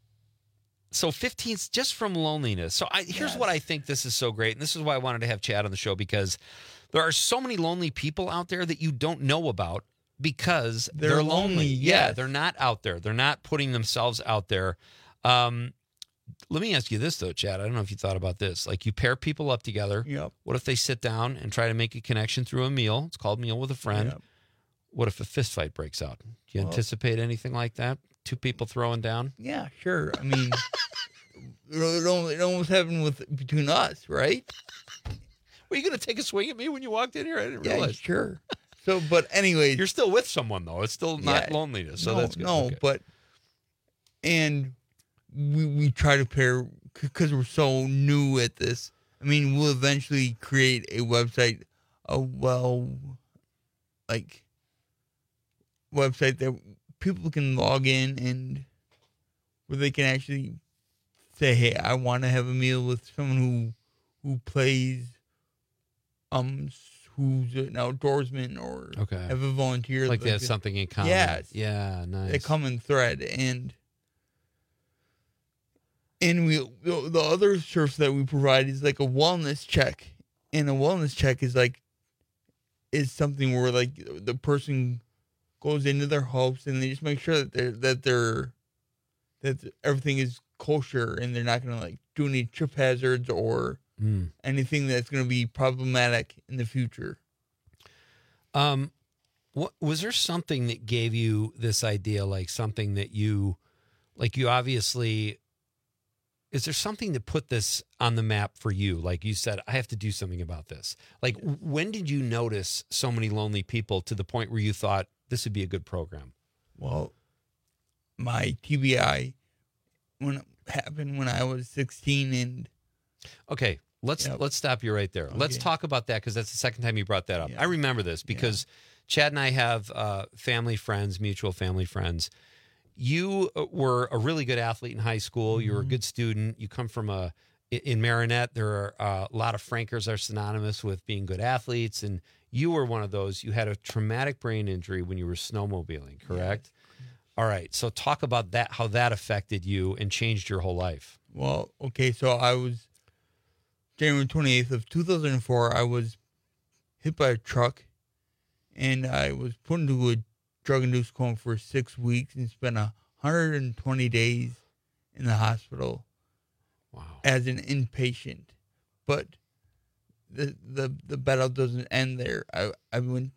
Speaker 14: so fifteen just from loneliness. So I, here's
Speaker 22: yes.
Speaker 14: what I think this is so great, and this is why I wanted to have Chad on the show, because there are so many lonely people out there that you don't know about because
Speaker 22: they're,
Speaker 14: they're
Speaker 22: lonely.
Speaker 14: lonely. Yeah,
Speaker 22: yes.
Speaker 14: they're not out there. They're not putting themselves out there. Um, let me ask you this, though, Chad. I don't know if you thought about this. Like, you pair people up together.
Speaker 22: Yep.
Speaker 14: What if they sit down and try to make a connection through a meal? It's called Meal with a Friend.
Speaker 22: Yep.
Speaker 14: What if a fist fight breaks out? Do you well, anticipate anything like that? Two people throwing down?
Speaker 22: Yeah, sure. I mean, it, almost, it almost happened with between us, right?
Speaker 14: Were you going to take a swing at me when you walked in here? I didn't
Speaker 22: yeah,
Speaker 14: realize.
Speaker 22: Sure. So, but anyway,
Speaker 14: you're still with someone though. It's still not
Speaker 22: yeah,
Speaker 14: loneliness. So
Speaker 22: no,
Speaker 14: that's good.
Speaker 22: No,
Speaker 14: okay.
Speaker 22: but and we we try to pair because we're so new at this. I mean, we'll eventually create a website, a well, like website that people can log in and where they can actually say, "Hey, I want to have a meal with someone who who plays um." who's an outdoorsman or
Speaker 14: okay.
Speaker 22: have a volunteer.
Speaker 14: Like, like they have something in common.
Speaker 22: Yes.
Speaker 14: Yeah, nice.
Speaker 22: A common thread. And and we the other service that we provide is like a wellness check. And a wellness check is like, is something where like the person goes into their house and they just make sure that they're, that they're, that everything is kosher and they're not going to like do any trip hazards or
Speaker 14: Mm.
Speaker 22: anything that's going to be problematic in the future.
Speaker 14: Um, what was there something that gave you this idea? Like something that you, like you obviously, is there something that put this on the map for you? Like you said, I have to do something about this. Like yeah. when did you notice so many lonely people to the point where you thought this would be a good program?
Speaker 22: Well, my T B I when it happened when I was sixteen, and
Speaker 14: okay, let's
Speaker 22: Yep.
Speaker 14: let's stop you right there. Let's
Speaker 22: Okay.
Speaker 14: talk about that because that's the second time you brought that up. I remember this because Chad and I have uh, family friends, mutual family friends. You were a really good athlete in high school. You were a
Speaker 22: Mm-hmm.
Speaker 14: good student. You come from a in Marinette. There are uh, a lot of Frankers are synonymous with being good athletes, and you were one of those. You had a traumatic brain injury when you were snowmobiling, correct? All right. So talk about that, how that affected you and changed your whole life.
Speaker 22: Well, okay, so I was January twenty-eighth of two thousand four, I was hit by a truck, and I was put into a drug-induced coma for six weeks and spent one hundred twenty days in the hospital as an inpatient. But the the the battle doesn't end there. I, I went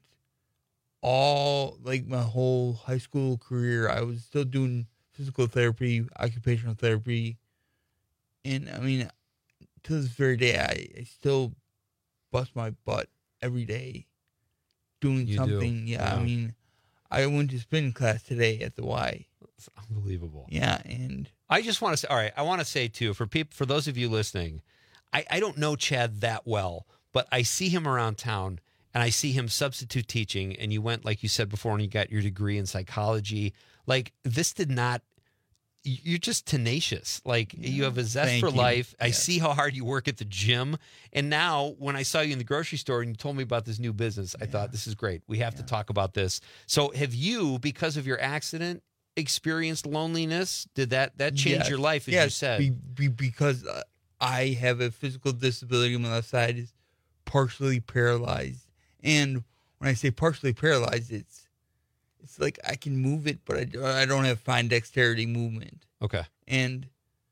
Speaker 22: all, like, my whole high school career, I was still doing physical therapy, occupational therapy, and, I mean, to this very day, I, I still bust my butt every day doing
Speaker 14: You do.
Speaker 22: something. Yeah,
Speaker 14: Yeah.
Speaker 22: I mean, I went to spin class today at the Y.
Speaker 14: It's unbelievable.
Speaker 22: Yeah, and
Speaker 14: I just want to say, all right, I want to say too, for people, for those of you listening, I, I don't know Chad that well, but I see him around town and I see him substitute teaching. And you went, like you said before, and you got your degree in psychology. Like, this did not, you're just tenacious. Like, you have a zest
Speaker 22: Thank
Speaker 14: for
Speaker 22: you.
Speaker 14: life. I
Speaker 22: Yes.
Speaker 14: see how hard you work at the gym. And now when I saw you in the grocery store and you told me about this new business, I thought, this is great. We have to talk about this. So have you, because of your accident, experienced loneliness? Did that, that change
Speaker 22: Yes,
Speaker 14: your life, as
Speaker 22: yes,
Speaker 14: you said?
Speaker 22: be, be, because uh, I have a physical disability. My left side is partially paralyzed. And when I say partially paralyzed, it's it's like I can move it, but I, do- I don't have fine dexterity movement.
Speaker 14: Okay.
Speaker 22: And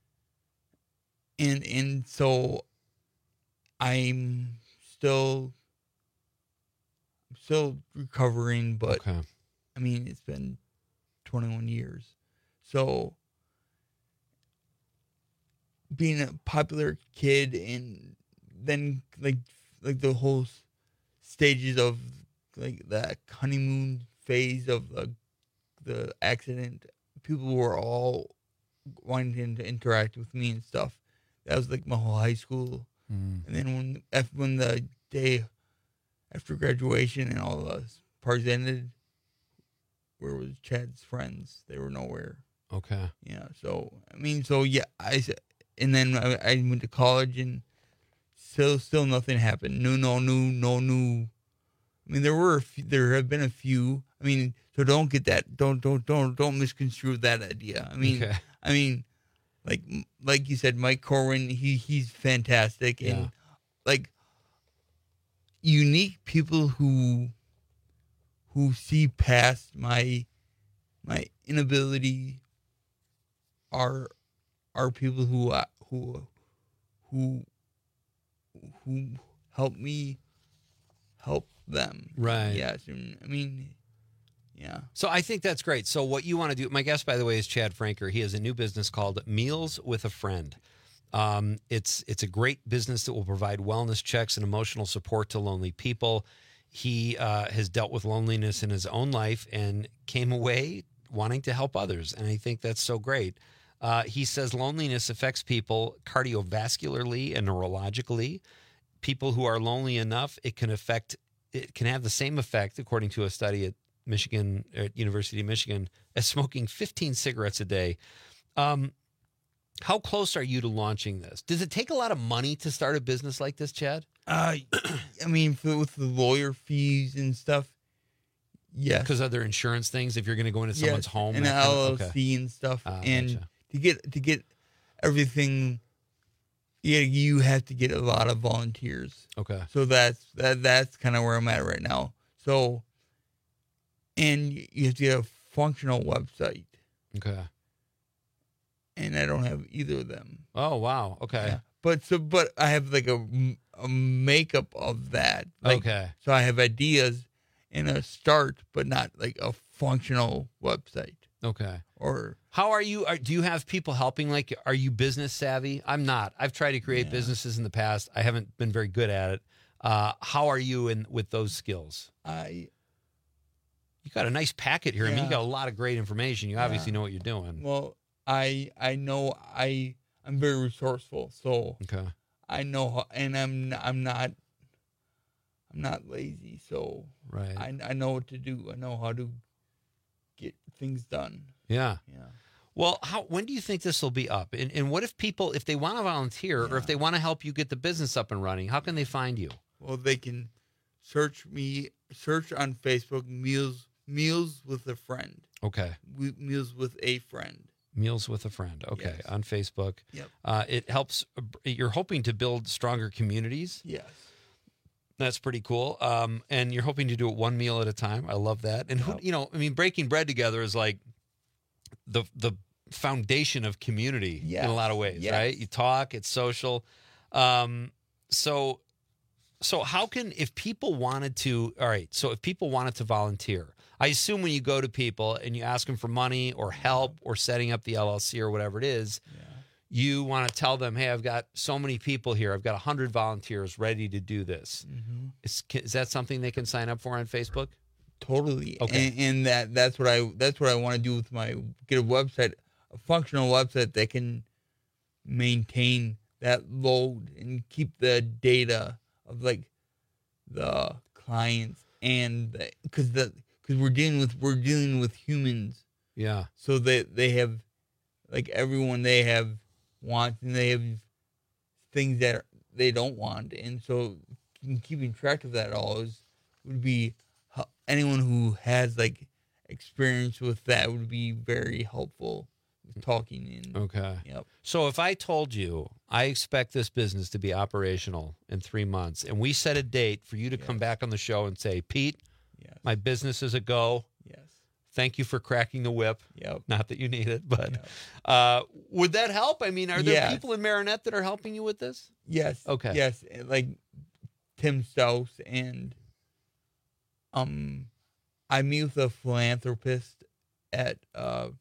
Speaker 22: and and so I'm still still recovering, but
Speaker 14: Okay.
Speaker 22: I mean, it's been twenty-one years. So being a popular kid and then like like the whole s- stages of like that honeymoon phase of the the accident, people were all wanting to interact with me and stuff. That was like my whole high school.
Speaker 14: Mm.
Speaker 22: And then when af- when the day after graduation and all the parties ended, where was Chad's friends? They were nowhere.
Speaker 14: Okay.
Speaker 22: Yeah. So I mean, so yeah, I s- and then I, I went to college and still still nothing happened. No, no, no, no, no. I mean, there were a few, there have been a few. I mean, so don't get that. Don't don't don't don't misconstrue that idea. I mean,
Speaker 14: Okay.
Speaker 22: I mean, like like you said, Mike Corwin, he he's fantastic, and
Speaker 14: Yeah.
Speaker 22: like unique people who who see past my my inability are are people who uh, who who who help me help them.
Speaker 14: Right.
Speaker 22: Yes. And, I mean, yeah.
Speaker 14: So I think that's great. So what you want to do, my guest, by the way, is Chad Franker. He has a new business called Meals with a Friend. Um, it's it's a great business that will provide wellness checks and emotional support to lonely people. He uh, has dealt with loneliness in his own life and came away wanting to help others. And I think that's so great. Uh, he says loneliness affects people cardiovascularly and neurologically. People who are lonely enough, it can affect, it can have the same effect, according to a study at Michigan, at University of Michigan, as smoking fifteen cigarettes a day. Um, how close are you to launching this? Does it take a lot of money to start a business like this, Chad?
Speaker 22: Uh, I mean, for, with the lawyer fees and stuff, yes.
Speaker 14: Because other insurance things, if you're going to go into someone's
Speaker 22: Yes,
Speaker 14: home.
Speaker 22: and
Speaker 14: that kind of-
Speaker 22: L L C
Speaker 14: okay.
Speaker 22: and stuff,
Speaker 14: Ah,
Speaker 22: and
Speaker 14: gotcha.
Speaker 22: to get to get everything, yeah, you have to get a lot of volunteers.
Speaker 14: Okay.
Speaker 22: So that's that that's kind of where I'm at right now. So, and you have to get a functional website,
Speaker 14: Okay.
Speaker 22: and I don't have either of them.
Speaker 14: Oh, wow. Okay.
Speaker 22: Yeah. But so, but I have like a, a makeup of that. Like,
Speaker 14: Okay.
Speaker 22: So I have ideas and a start, but not like a functional website.
Speaker 14: Okay.
Speaker 22: Or
Speaker 14: how are you? Are, do you have people helping? Like, are you business savvy? I'm not. I've tried to create businesses in the past. I haven't been very good at it. Uh, how are you in with those skills?
Speaker 22: I.
Speaker 14: You got a nice packet here. I mean, you
Speaker 22: Yeah.
Speaker 14: got a lot of great information. You obviously
Speaker 22: Yeah.
Speaker 14: know what you're doing.
Speaker 22: Well, I I know I I'm very resourceful, so
Speaker 14: okay.
Speaker 22: I know, how, and I'm I'm not I'm not lazy, so
Speaker 14: right.
Speaker 22: I I know what to do. I know how to get things done.
Speaker 14: Yeah.
Speaker 22: Yeah.
Speaker 14: Well, how when do you think this will be up? And and what if people, if they want to volunteer or if they want to help you get the business up and running, how can they find you?
Speaker 22: Well, they can search me, search on Facebook, Meals Meals with a Friend.
Speaker 14: Okay.
Speaker 22: We, Meals with a Friend.
Speaker 14: Meals with a Friend. Okay.
Speaker 22: Yes.
Speaker 14: On Facebook.
Speaker 22: Yep.
Speaker 14: Uh, it helps. You're hoping to build stronger communities.
Speaker 22: Yes.
Speaker 14: That's pretty cool. Um, and you're hoping to do it one meal at a time. I love that. And who, you know, I mean, breaking bread together is like the the foundation of community
Speaker 22: Yes.
Speaker 14: in a lot of ways,
Speaker 22: Yes.
Speaker 14: right? You talk, it's social. Um, so, so how can, if people wanted to, all right, so if people wanted to volunteer, I assume when you go to people and you ask them for money or help or setting up the L L C or whatever it is, you want to tell them, hey, I've got so many people here. I've got one hundred volunteers ready to do this.
Speaker 22: Mhm.
Speaker 14: Is, is that something they can sign up for on Facebook?
Speaker 22: Totally.
Speaker 14: Okay.
Speaker 22: And, and that that's what I that's what I want to do with my get a website, a functional website that can maintain that load and keep the data of like the clients and because the because we're dealing with we're dealing with humans.
Speaker 14: Yeah.
Speaker 22: So they they have like everyone they have wants and they have things that they don't want, and so keeping track of that all is would be anyone who has like experience with that would be very helpful with talking in.
Speaker 14: Okay.
Speaker 22: Yep.
Speaker 14: So if I told you I expect this business to be operational in three months and we set a date for you to come back on the show and say, Pete,
Speaker 22: yes.
Speaker 14: my business is a go.
Speaker 22: Yes.
Speaker 14: Thank you for cracking the whip.
Speaker 22: Yep.
Speaker 14: Not that you need it, but uh, would that help? I mean, are there
Speaker 22: Yes.
Speaker 14: people in Marinette that are helping you with this?
Speaker 22: Yes.
Speaker 14: Okay.
Speaker 22: Yes. Like Tim Stouse and um I meet with a philanthropist at uh,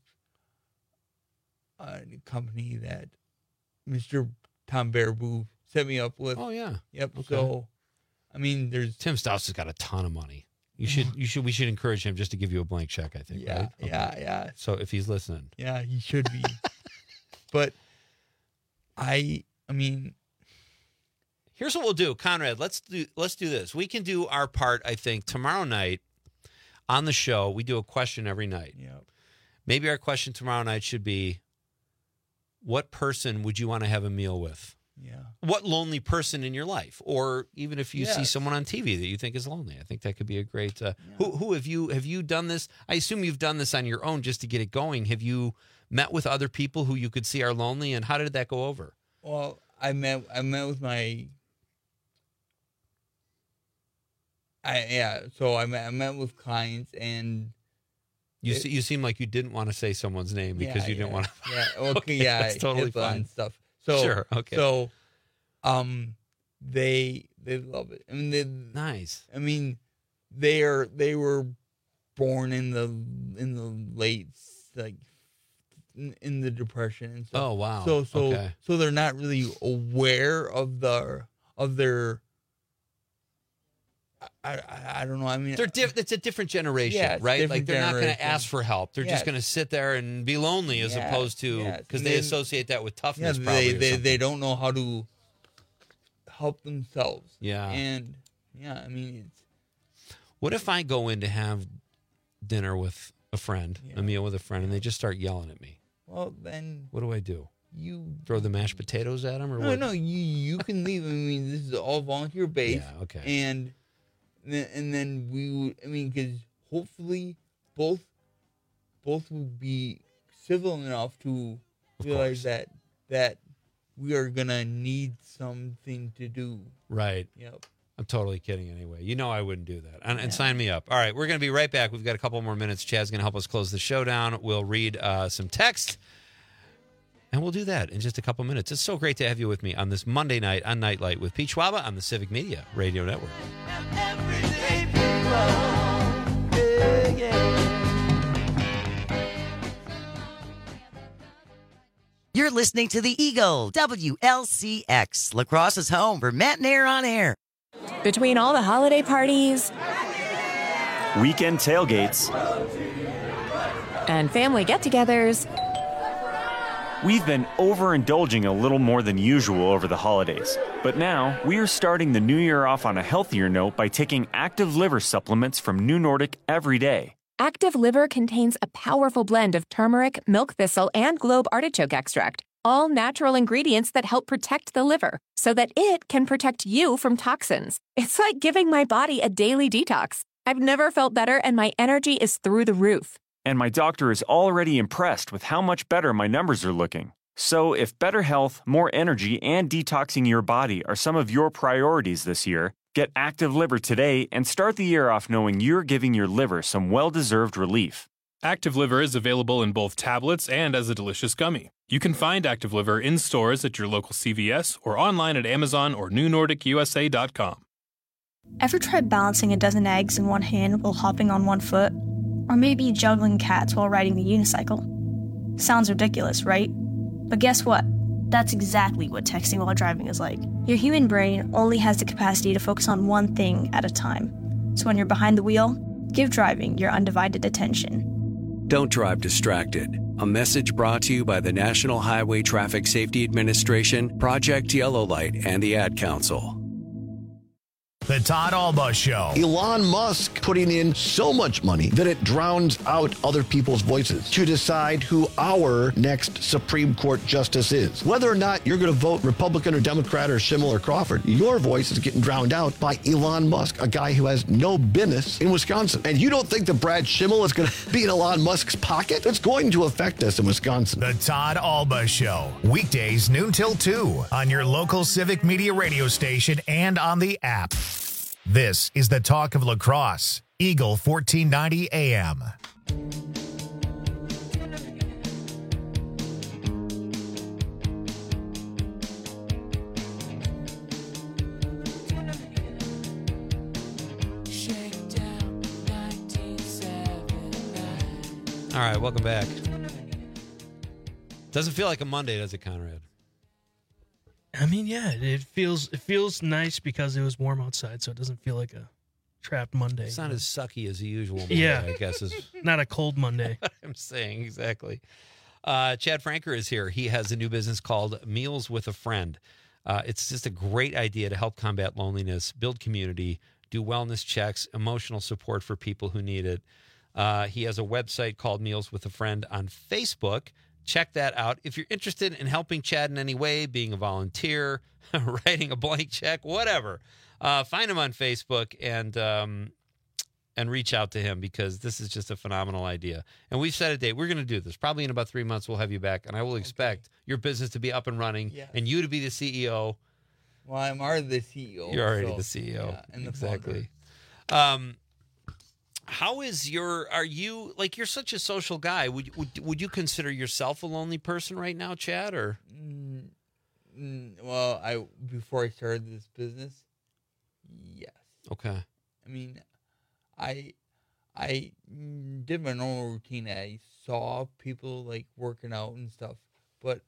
Speaker 22: a company that Mister Tom Baraboo set me up with.
Speaker 14: Oh yeah.
Speaker 22: Yep.
Speaker 14: Okay.
Speaker 22: So I mean there's
Speaker 14: Tim Stouse has got a ton of money. You should, you should, we should encourage him just to give you a blank check, I think.
Speaker 22: Yeah,
Speaker 14: right?
Speaker 22: yeah, yeah.
Speaker 14: So if he's listening,
Speaker 22: yeah, he should be. But I, I mean,
Speaker 14: here's what we'll do, Conrad. Let's do, let's do this. We can do our part. I think tomorrow night on the show, we do a question every night.
Speaker 22: Yep.
Speaker 14: Maybe our question tomorrow night should be, what person would you want to have a meal with?
Speaker 22: Yeah.
Speaker 14: What lonely person in your life, or even if you see
Speaker 22: Yes.
Speaker 14: someone on T V that you think is lonely, I think that could be a great. Uh, Who, who have you have you done this? I assume you've done this on your own just to get it going. Have you met with other people who you could see are lonely, and how did that go over?
Speaker 22: well, I met I met with my. I yeah, so I met I met with clients and.
Speaker 14: You
Speaker 22: it-
Speaker 14: se- you seem like you didn't want to say someone's name because
Speaker 22: Yeah,
Speaker 14: you didn't
Speaker 22: yeah,
Speaker 14: want to.
Speaker 22: Yeah, okay,
Speaker 14: Okay,
Speaker 22: yeah,
Speaker 14: that's totally
Speaker 22: HIPAA
Speaker 14: fine.
Speaker 22: and stuff. So
Speaker 14: Sure, okay.
Speaker 22: So, um, they they love it. I mean, they
Speaker 14: nice.
Speaker 22: I mean, they are they were born in the in the late like in, in the depression and stuff.
Speaker 14: Oh, wow.
Speaker 22: So so
Speaker 14: Okay.
Speaker 22: so they're not really aware of the of their. I, I, I don't know. I mean,
Speaker 14: They're diff- it's a different generation,
Speaker 22: Yeah, it's
Speaker 14: right?
Speaker 22: different
Speaker 14: Like they're not going to
Speaker 22: generation.
Speaker 14: ask for help. They're
Speaker 22: Yes.
Speaker 14: just going to sit there and be lonely, as
Speaker 22: Yes,
Speaker 14: opposed to
Speaker 22: yes.
Speaker 14: because
Speaker 22: And
Speaker 14: they
Speaker 22: then-
Speaker 14: associate that with
Speaker 22: yeah,
Speaker 14: toughness.
Speaker 22: they
Speaker 14: probably, or
Speaker 22: they,
Speaker 14: something.
Speaker 22: they don't know how to help themselves.
Speaker 14: Yeah.
Speaker 22: And yeah, I mean, it's
Speaker 14: What if I go in to have dinner with a friend, a meal with a friend, and they just start yelling at me?
Speaker 22: well then
Speaker 14: What do I do?
Speaker 22: you
Speaker 14: Throw the mashed potatoes at them, or
Speaker 22: no
Speaker 14: what?
Speaker 22: no you you can leave. I mean, this is all volunteer based.
Speaker 14: Yeah, okay.
Speaker 22: And then and then we would. I mean, because hopefully both both would be civil enough to realize that that we are gonna need something to do.
Speaker 14: Right.
Speaker 22: Yep.
Speaker 14: I'm totally kidding anyway. You know I wouldn't do that. And, and sign me up. All right, we're going to be right back. We've got a couple more minutes. Chad's going to help us close the show down. We'll read uh, some text, and we'll do that in just a couple minutes. It's so great to have you with me on this Monday night on Nightlight with Pete Schwaba on the Civic Media Radio Network.
Speaker 5: You're listening to the Eagle, W L C X, La Crosse's home for Matinee on Air.
Speaker 6: Between all the holiday parties,
Speaker 7: weekend tailgates,
Speaker 6: and family get-togethers,
Speaker 7: We've been overindulging a little more than usual over the holidays, but now we are starting the new year off on a healthier note by taking Active Liver supplements from New Nordic every day.
Speaker 6: Active Liver contains a powerful blend of turmeric, milk thistle, and globe artichoke extract, all natural ingredients that help protect the liver so that it can protect you from toxins. It's like giving my body a daily detox. I've never felt better, and my energy is through the roof.
Speaker 7: And my doctor is already impressed with how much better my numbers are looking. So if better health, more energy, and detoxing your body are some of your priorities this year, get Active Liver today and start the year off knowing you're giving your liver some well-deserved relief.
Speaker 8: Active Liver is available in both tablets and as a delicious gummy. You can find Active Liver in stores at your local C V S or online at Amazon or new nordic u s a dot com.
Speaker 12: Ever tried balancing a dozen eggs in one hand while hopping on one foot? Or maybe juggling cats while riding the unicycle? Sounds ridiculous, right? But guess what? That's exactly what texting while driving is like. Your human brain only has the capacity to focus on one thing at a time. So when you're behind the wheel, give driving your undivided attention.
Speaker 15: Don't drive distracted. A message brought to you by the National Highway Traffic Safety Administration, Project Yellow Light, and the Ad Council.
Speaker 1: The Todd Alba Show.
Speaker 17: Elon Musk putting in so much money that it drowns out other people's voices to decide who our next Supreme Court justice is. Whether or not you're going to vote Republican or Democrat or Schimmel or Crawford, your voice is getting drowned out by Elon Musk, a guy who has no business in Wisconsin. And you don't think that Brad Schimmel is going to be in Elon Musk's pocket? It's going to affect us in Wisconsin.
Speaker 1: The Todd Alba Show. Weekdays noon till two on your local Civic Media radio station and on the app. This is the talk of La Crosse, Eagle fourteen ninety A M.
Speaker 14: All right, welcome back. Doesn't feel like a Monday, does it, Conrad?
Speaker 10: I mean, yeah, it feels it feels nice because it was warm outside, so it doesn't feel like a trapped Monday.
Speaker 14: It's not as sucky as the usual Monday,
Speaker 10: yeah.
Speaker 14: I guess. Is
Speaker 10: not a cold Monday.
Speaker 14: I'm saying, exactly. Uh, Chad Franker is here. He has a new business called Meals with a Friend. Uh, it's just a great idea to help combat loneliness, build community, do wellness checks, emotional support for people who need it. Uh, he has a website called Meals with a Friend on Facebook. Check that out. If you're interested in helping Chad in any way, being a volunteer, writing a blank check, whatever, uh, find him on Facebook and um, and reach out to him because this is just a phenomenal idea. And we've set a date. We're going to do this. Probably in about three months, we'll have you back. And I will expect okay. your business to be up and running
Speaker 22: yes.
Speaker 14: and you to be the C E O.
Speaker 22: Well, I'm already the C E O.
Speaker 14: You're already
Speaker 22: so,
Speaker 14: the C E O.
Speaker 22: Yeah, and the
Speaker 14: exactly. Um, How is your, are you, like, you're such a social guy. Would, would would you consider yourself a lonely person right now, Chad, or?
Speaker 22: Mm, mm, well, I before I started this business, yes.
Speaker 14: Okay.
Speaker 22: I mean, I I did my normal routine. I saw people, like, working out and stuff, but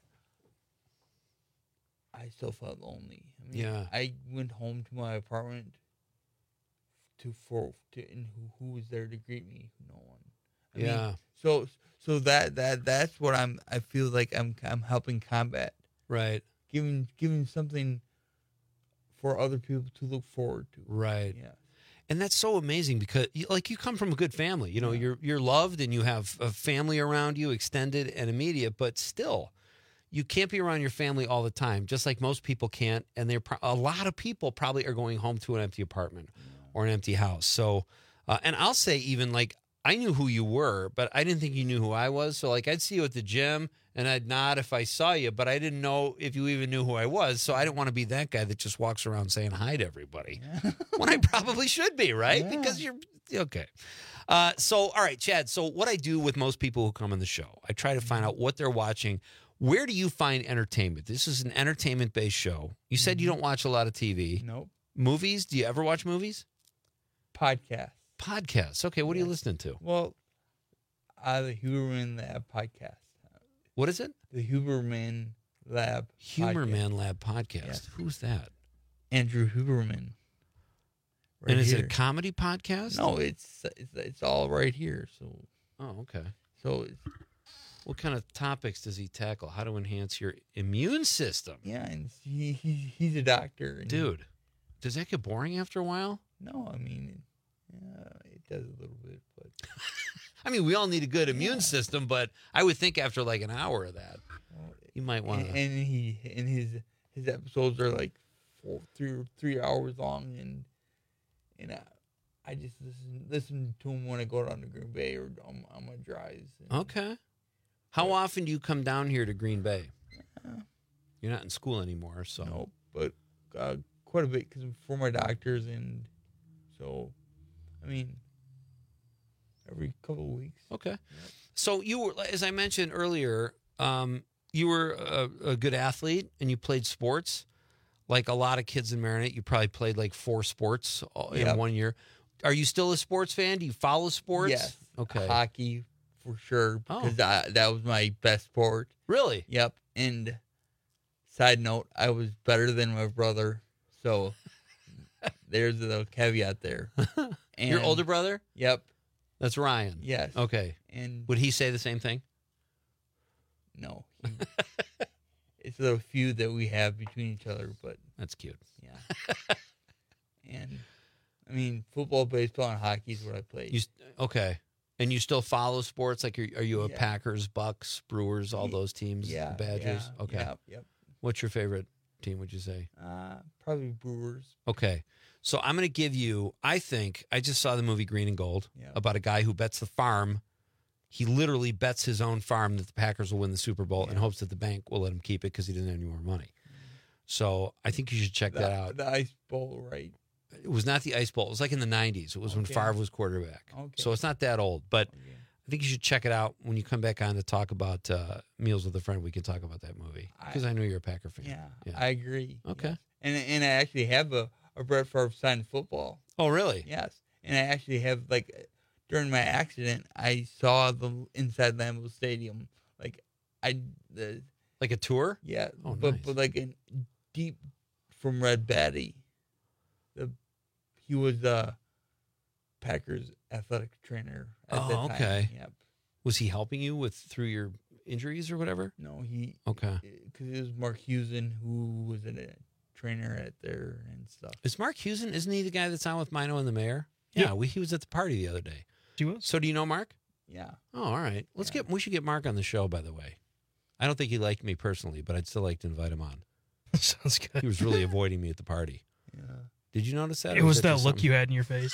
Speaker 22: I still felt lonely. I mean,
Speaker 14: yeah.
Speaker 22: I went home to my apartment to for to and who who was there to greet me? No one. I
Speaker 14: yeah.
Speaker 22: Mean, so so that that that's what I'm. I feel like I'm I'm helping combat.
Speaker 14: Right.
Speaker 22: Giving giving something for other people to look forward to.
Speaker 14: Right.
Speaker 22: Yeah.
Speaker 14: And that's so amazing because, like, you come from a good family. You know, yeah. you're you're loved and you have a family around you, extended and immediate. But still, you can't be around your family all the time, just like most people can't. And they're pro- a lot of people probably are going home to an empty apartment. Yeah. Or an empty house. So, uh, and I'll say even like I knew who you were, but I didn't think you knew who I was. So like I'd see you at the gym and I'd nod if I saw you, but I didn't know if you even knew who I was. So I didn't want to be that guy that just walks around saying hi to everybody yeah. when I probably should be, right? Yeah. Because you're okay. Uh, so, all right, Chad. So what I do with most people who come on the show, I try to find out what they're watching. Where do you find entertainment? This is an entertainment-based show. You said mm-hmm. you don't watch a lot of T V.
Speaker 22: Nope.
Speaker 14: Movies? Do you ever watch movies?
Speaker 22: Podcast.
Speaker 14: Podcasts. Okay, what are you listening to?
Speaker 22: Well, uh, the Huberman Lab podcast.
Speaker 14: What is it?
Speaker 22: The Huberman Lab.
Speaker 14: Huberman Lab podcast. Yes. Who's that?
Speaker 22: Andrew Huberman.
Speaker 14: Right and is here. It a comedy podcast?
Speaker 22: No, it's, it's it's all right here. So.
Speaker 14: Oh, okay.
Speaker 22: So it's
Speaker 14: What kind of topics does he tackle? How to enhance your immune system?
Speaker 22: Yeah, and he, he he's a doctor. And
Speaker 14: Dude, does that get boring after a while?
Speaker 22: No, I mean, yeah, it does a little bit, but
Speaker 14: I mean, we all need a good immune system, but I would think after like an hour of that, you might want
Speaker 22: and,
Speaker 14: to.
Speaker 22: and he and his his episodes are like four, three three hours long, and and I, I just listen listen to him when I go down to Green Bay or on, on my drives. And,
Speaker 14: Okay. How often do you come down here to Green Bay? You're not in school anymore, so.
Speaker 22: No, but uh, quite a bit because for my doctors, and so, I mean, every couple of weeks.
Speaker 14: Okay. So you were, as I mentioned earlier, um, you were a, a good athlete and you played sports. Like a lot of kids in Marinette, you probably played like four sports in
Speaker 22: Yep.
Speaker 14: one year. Are you still a sports fan? Do you follow sports?
Speaker 22: Yes.
Speaker 14: Okay.
Speaker 22: Hockey for sure
Speaker 14: Oh.
Speaker 22: because that was my best sport.
Speaker 14: Really?
Speaker 22: Yep. And side note, I was better than my brother, so there's a caveat there. And
Speaker 14: Your older brother?
Speaker 22: Yep.
Speaker 14: That's Ryan.
Speaker 22: Yes.
Speaker 14: Okay.
Speaker 22: And
Speaker 14: would he say the same thing?
Speaker 22: No. He, it's a few that we have between each other, but
Speaker 14: that's cute.
Speaker 22: Yeah. And I mean, football, baseball, and hockey is what I played.
Speaker 14: You st- okay? And you still follow sports? Like, are, are you a
Speaker 22: Yeah.
Speaker 14: Packers, Bucks, Brewers, all
Speaker 22: Ye-
Speaker 14: those teams?
Speaker 22: yeah,
Speaker 14: Badgers.
Speaker 22: yeah,
Speaker 14: okay.
Speaker 22: yeah, yep.
Speaker 14: What's your favorite team? Would you say?
Speaker 22: Uh, probably Brewers.
Speaker 14: Okay. So I'm going to give you, I think, I just saw the movie Green and Gold
Speaker 22: Yeah.
Speaker 14: about a guy who bets the farm. He literally bets his own farm that the Packers will win the Super Bowl and hopes that the bank will let him keep it because he doesn't have any more money. So I think you should check
Speaker 22: The,
Speaker 14: that out.
Speaker 22: the Ice Bowl, right?
Speaker 14: It was not the Ice Bowl. It was like in the nineties. It was when
Speaker 22: Okay.
Speaker 14: Favre was quarterback.
Speaker 22: Okay.
Speaker 14: So it's not that old. But I think you should check it out when you come back on to talk about uh, Meals with a Friend. We can talk about that movie because I, know you're a Packer fan.
Speaker 22: Yeah, I agree.
Speaker 14: Okay.
Speaker 22: yes. And and I actually have a, a Brett Favre signed football.
Speaker 14: Oh, really?
Speaker 22: Yes. And I actually have, like, during my accident, I saw the inside Lambeau Stadium. Like, I the
Speaker 14: Like a tour?
Speaker 22: yeah,
Speaker 14: Oh,
Speaker 22: but
Speaker 14: nice.
Speaker 22: but like in deep from Red Batty. The he was the Packers athletic trainer at
Speaker 14: Oh,
Speaker 22: that time.
Speaker 14: okay.
Speaker 22: Yep.
Speaker 14: Was he helping you with through your injuries or whatever?
Speaker 22: No, he
Speaker 14: Okay.
Speaker 22: because it was Mark Hewson who was a trainer at there and stuff.
Speaker 14: Is Mark Hewson? Isn't he the guy that's on with Mino and the Mayor? Yeah,
Speaker 22: Yeah.
Speaker 14: we, he was at the party the other day.
Speaker 10: He was.
Speaker 14: So do you know Mark?
Speaker 22: Yeah.
Speaker 14: Oh, all right. Let's get. We should get Mark on the show. By the way, I don't think he liked me personally, but I'd still like to invite him on.
Speaker 10: Sounds good.
Speaker 14: He was really avoiding me at the party.
Speaker 22: Yeah.
Speaker 14: Did you notice that?
Speaker 10: It
Speaker 14: Or
Speaker 10: was that
Speaker 14: just
Speaker 10: look
Speaker 14: something-
Speaker 10: you had in your face.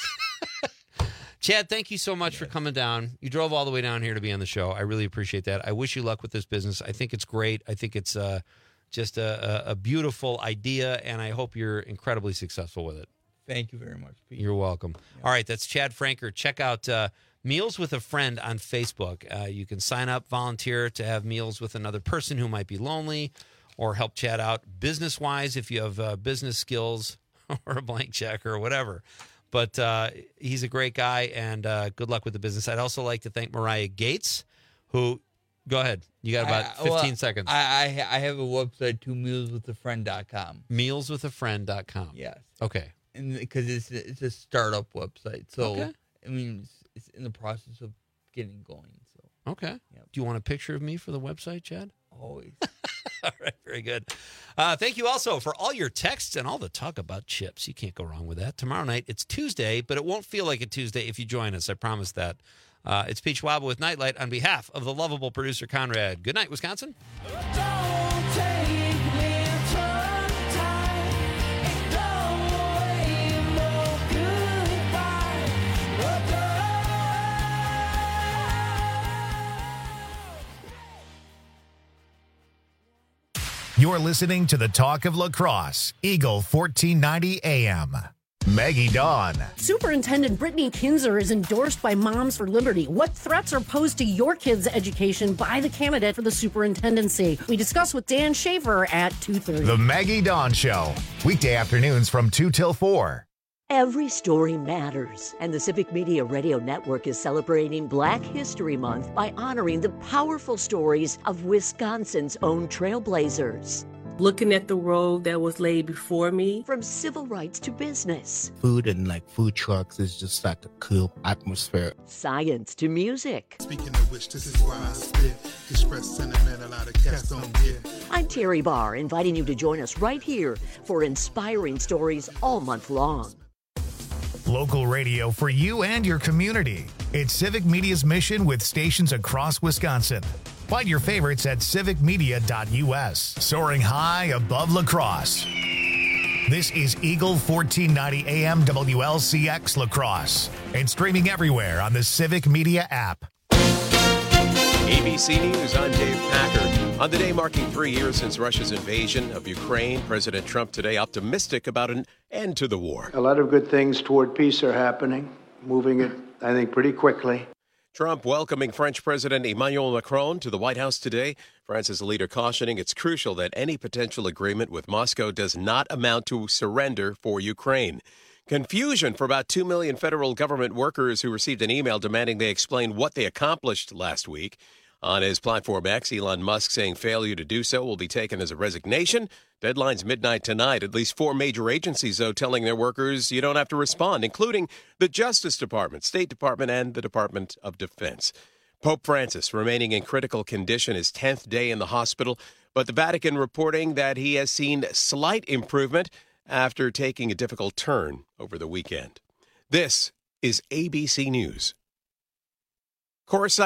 Speaker 14: Chad, thank you so much for coming down. You drove all the way down here to be on the show. I really appreciate that. I wish you luck with this business. I think it's great. I think it's uh, just a, a, a beautiful idea, and I hope you're incredibly successful with it.
Speaker 22: Thank you very much, Pete.
Speaker 14: You're welcome. All right, that's Chad Franker. Check out uh, Meals with a Friend on Facebook. Uh, you can sign up, volunteer to have meals with another person who might be lonely, or help Chad out business-wise if you have uh, business skills or a blank check or whatever. But uh, he's a great guy, and uh, good luck with the business. I'd also like to thank Mariah Gates, who, go ahead. You got about
Speaker 22: I-
Speaker 14: fifteen
Speaker 22: well,
Speaker 14: seconds.
Speaker 22: I, I I have a website too, meals with a friend dot com.
Speaker 14: meals with a friend dot com.
Speaker 22: Yes.
Speaker 14: Okay.
Speaker 22: And because it's it's a startup website, so
Speaker 14: Okay.
Speaker 22: I mean it's, it's in the process of getting going. So
Speaker 14: Okay. Do you want a picture of me for the website, Chad?
Speaker 22: always.
Speaker 14: All right, very good. Uh, thank you also for all your texts and all the talk about chips. You can't go wrong with that. Tomorrow night, it's Tuesday, but it won't feel like a Tuesday if you join us. I promise that. Uh, it's Pete Schwab with Nightlight on behalf of the lovable producer, Conrad. Good night, Wisconsin.
Speaker 1: You're listening to the Talk of Lacrosse, Eagle fourteen ninety A M. Maggie Dawn.
Speaker 18: Superintendent Brittany Kinzer is endorsed by Moms for Liberty. What threats are posed to your kids' education by the candidate for the superintendency? We discuss with Dan Schaefer at two thirty.
Speaker 1: The Maggie Dawn Show, weekday afternoons from two till four.
Speaker 19: Every story matters, and the Civic Media Radio Network is celebrating Black History Month by honoring the powerful stories of Wisconsin's own trailblazers.
Speaker 13: looking at the road that was laid before me.
Speaker 19: From civil rights to business.
Speaker 16: Food and like food trucks is just like a cool atmosphere.
Speaker 19: Science to music.
Speaker 20: Speaking of which, this is why I spit. Express sentiment a lot of cats don't get.
Speaker 19: I'm Terry Barr, inviting you to join us right here for inspiring stories all month long.
Speaker 1: Local radio for you and your community. It's Civic Media's mission with stations across Wisconsin. Find your favorites at civic media dot U S. Soaring high above La Crosse. This is Eagle fourteen ninety A M W L C X La Crosse and streaming everywhere on the Civic Media app.
Speaker 21: A B C News, I'm Dave Packer. On the day marking three years since Russia's invasion of Ukraine, President Trump today optimistic about an end to the war.
Speaker 25: A lot of good things toward peace are happening, moving it, I think, pretty quickly.
Speaker 21: Trump welcoming French President Emmanuel Macron to the White House today. France's leader cautioning it's crucial that any potential agreement with Moscow does not amount to surrender for Ukraine. Confusion for about two million federal government workers who received an email demanding they explain what they accomplished last week. On his platform X, Elon Musk saying failure to do so will be taken as a resignation. Deadline's midnight tonight. At least four major agencies, though, telling their workers you don't have to respond, including the Justice Department, State Department, and the Department of Defense. Pope Francis remaining in critical condition his tenth day in the hospital, but the Vatican reporting that he has seen slight improvement after taking a difficult turn over the weekend. This is A B C News. Chorus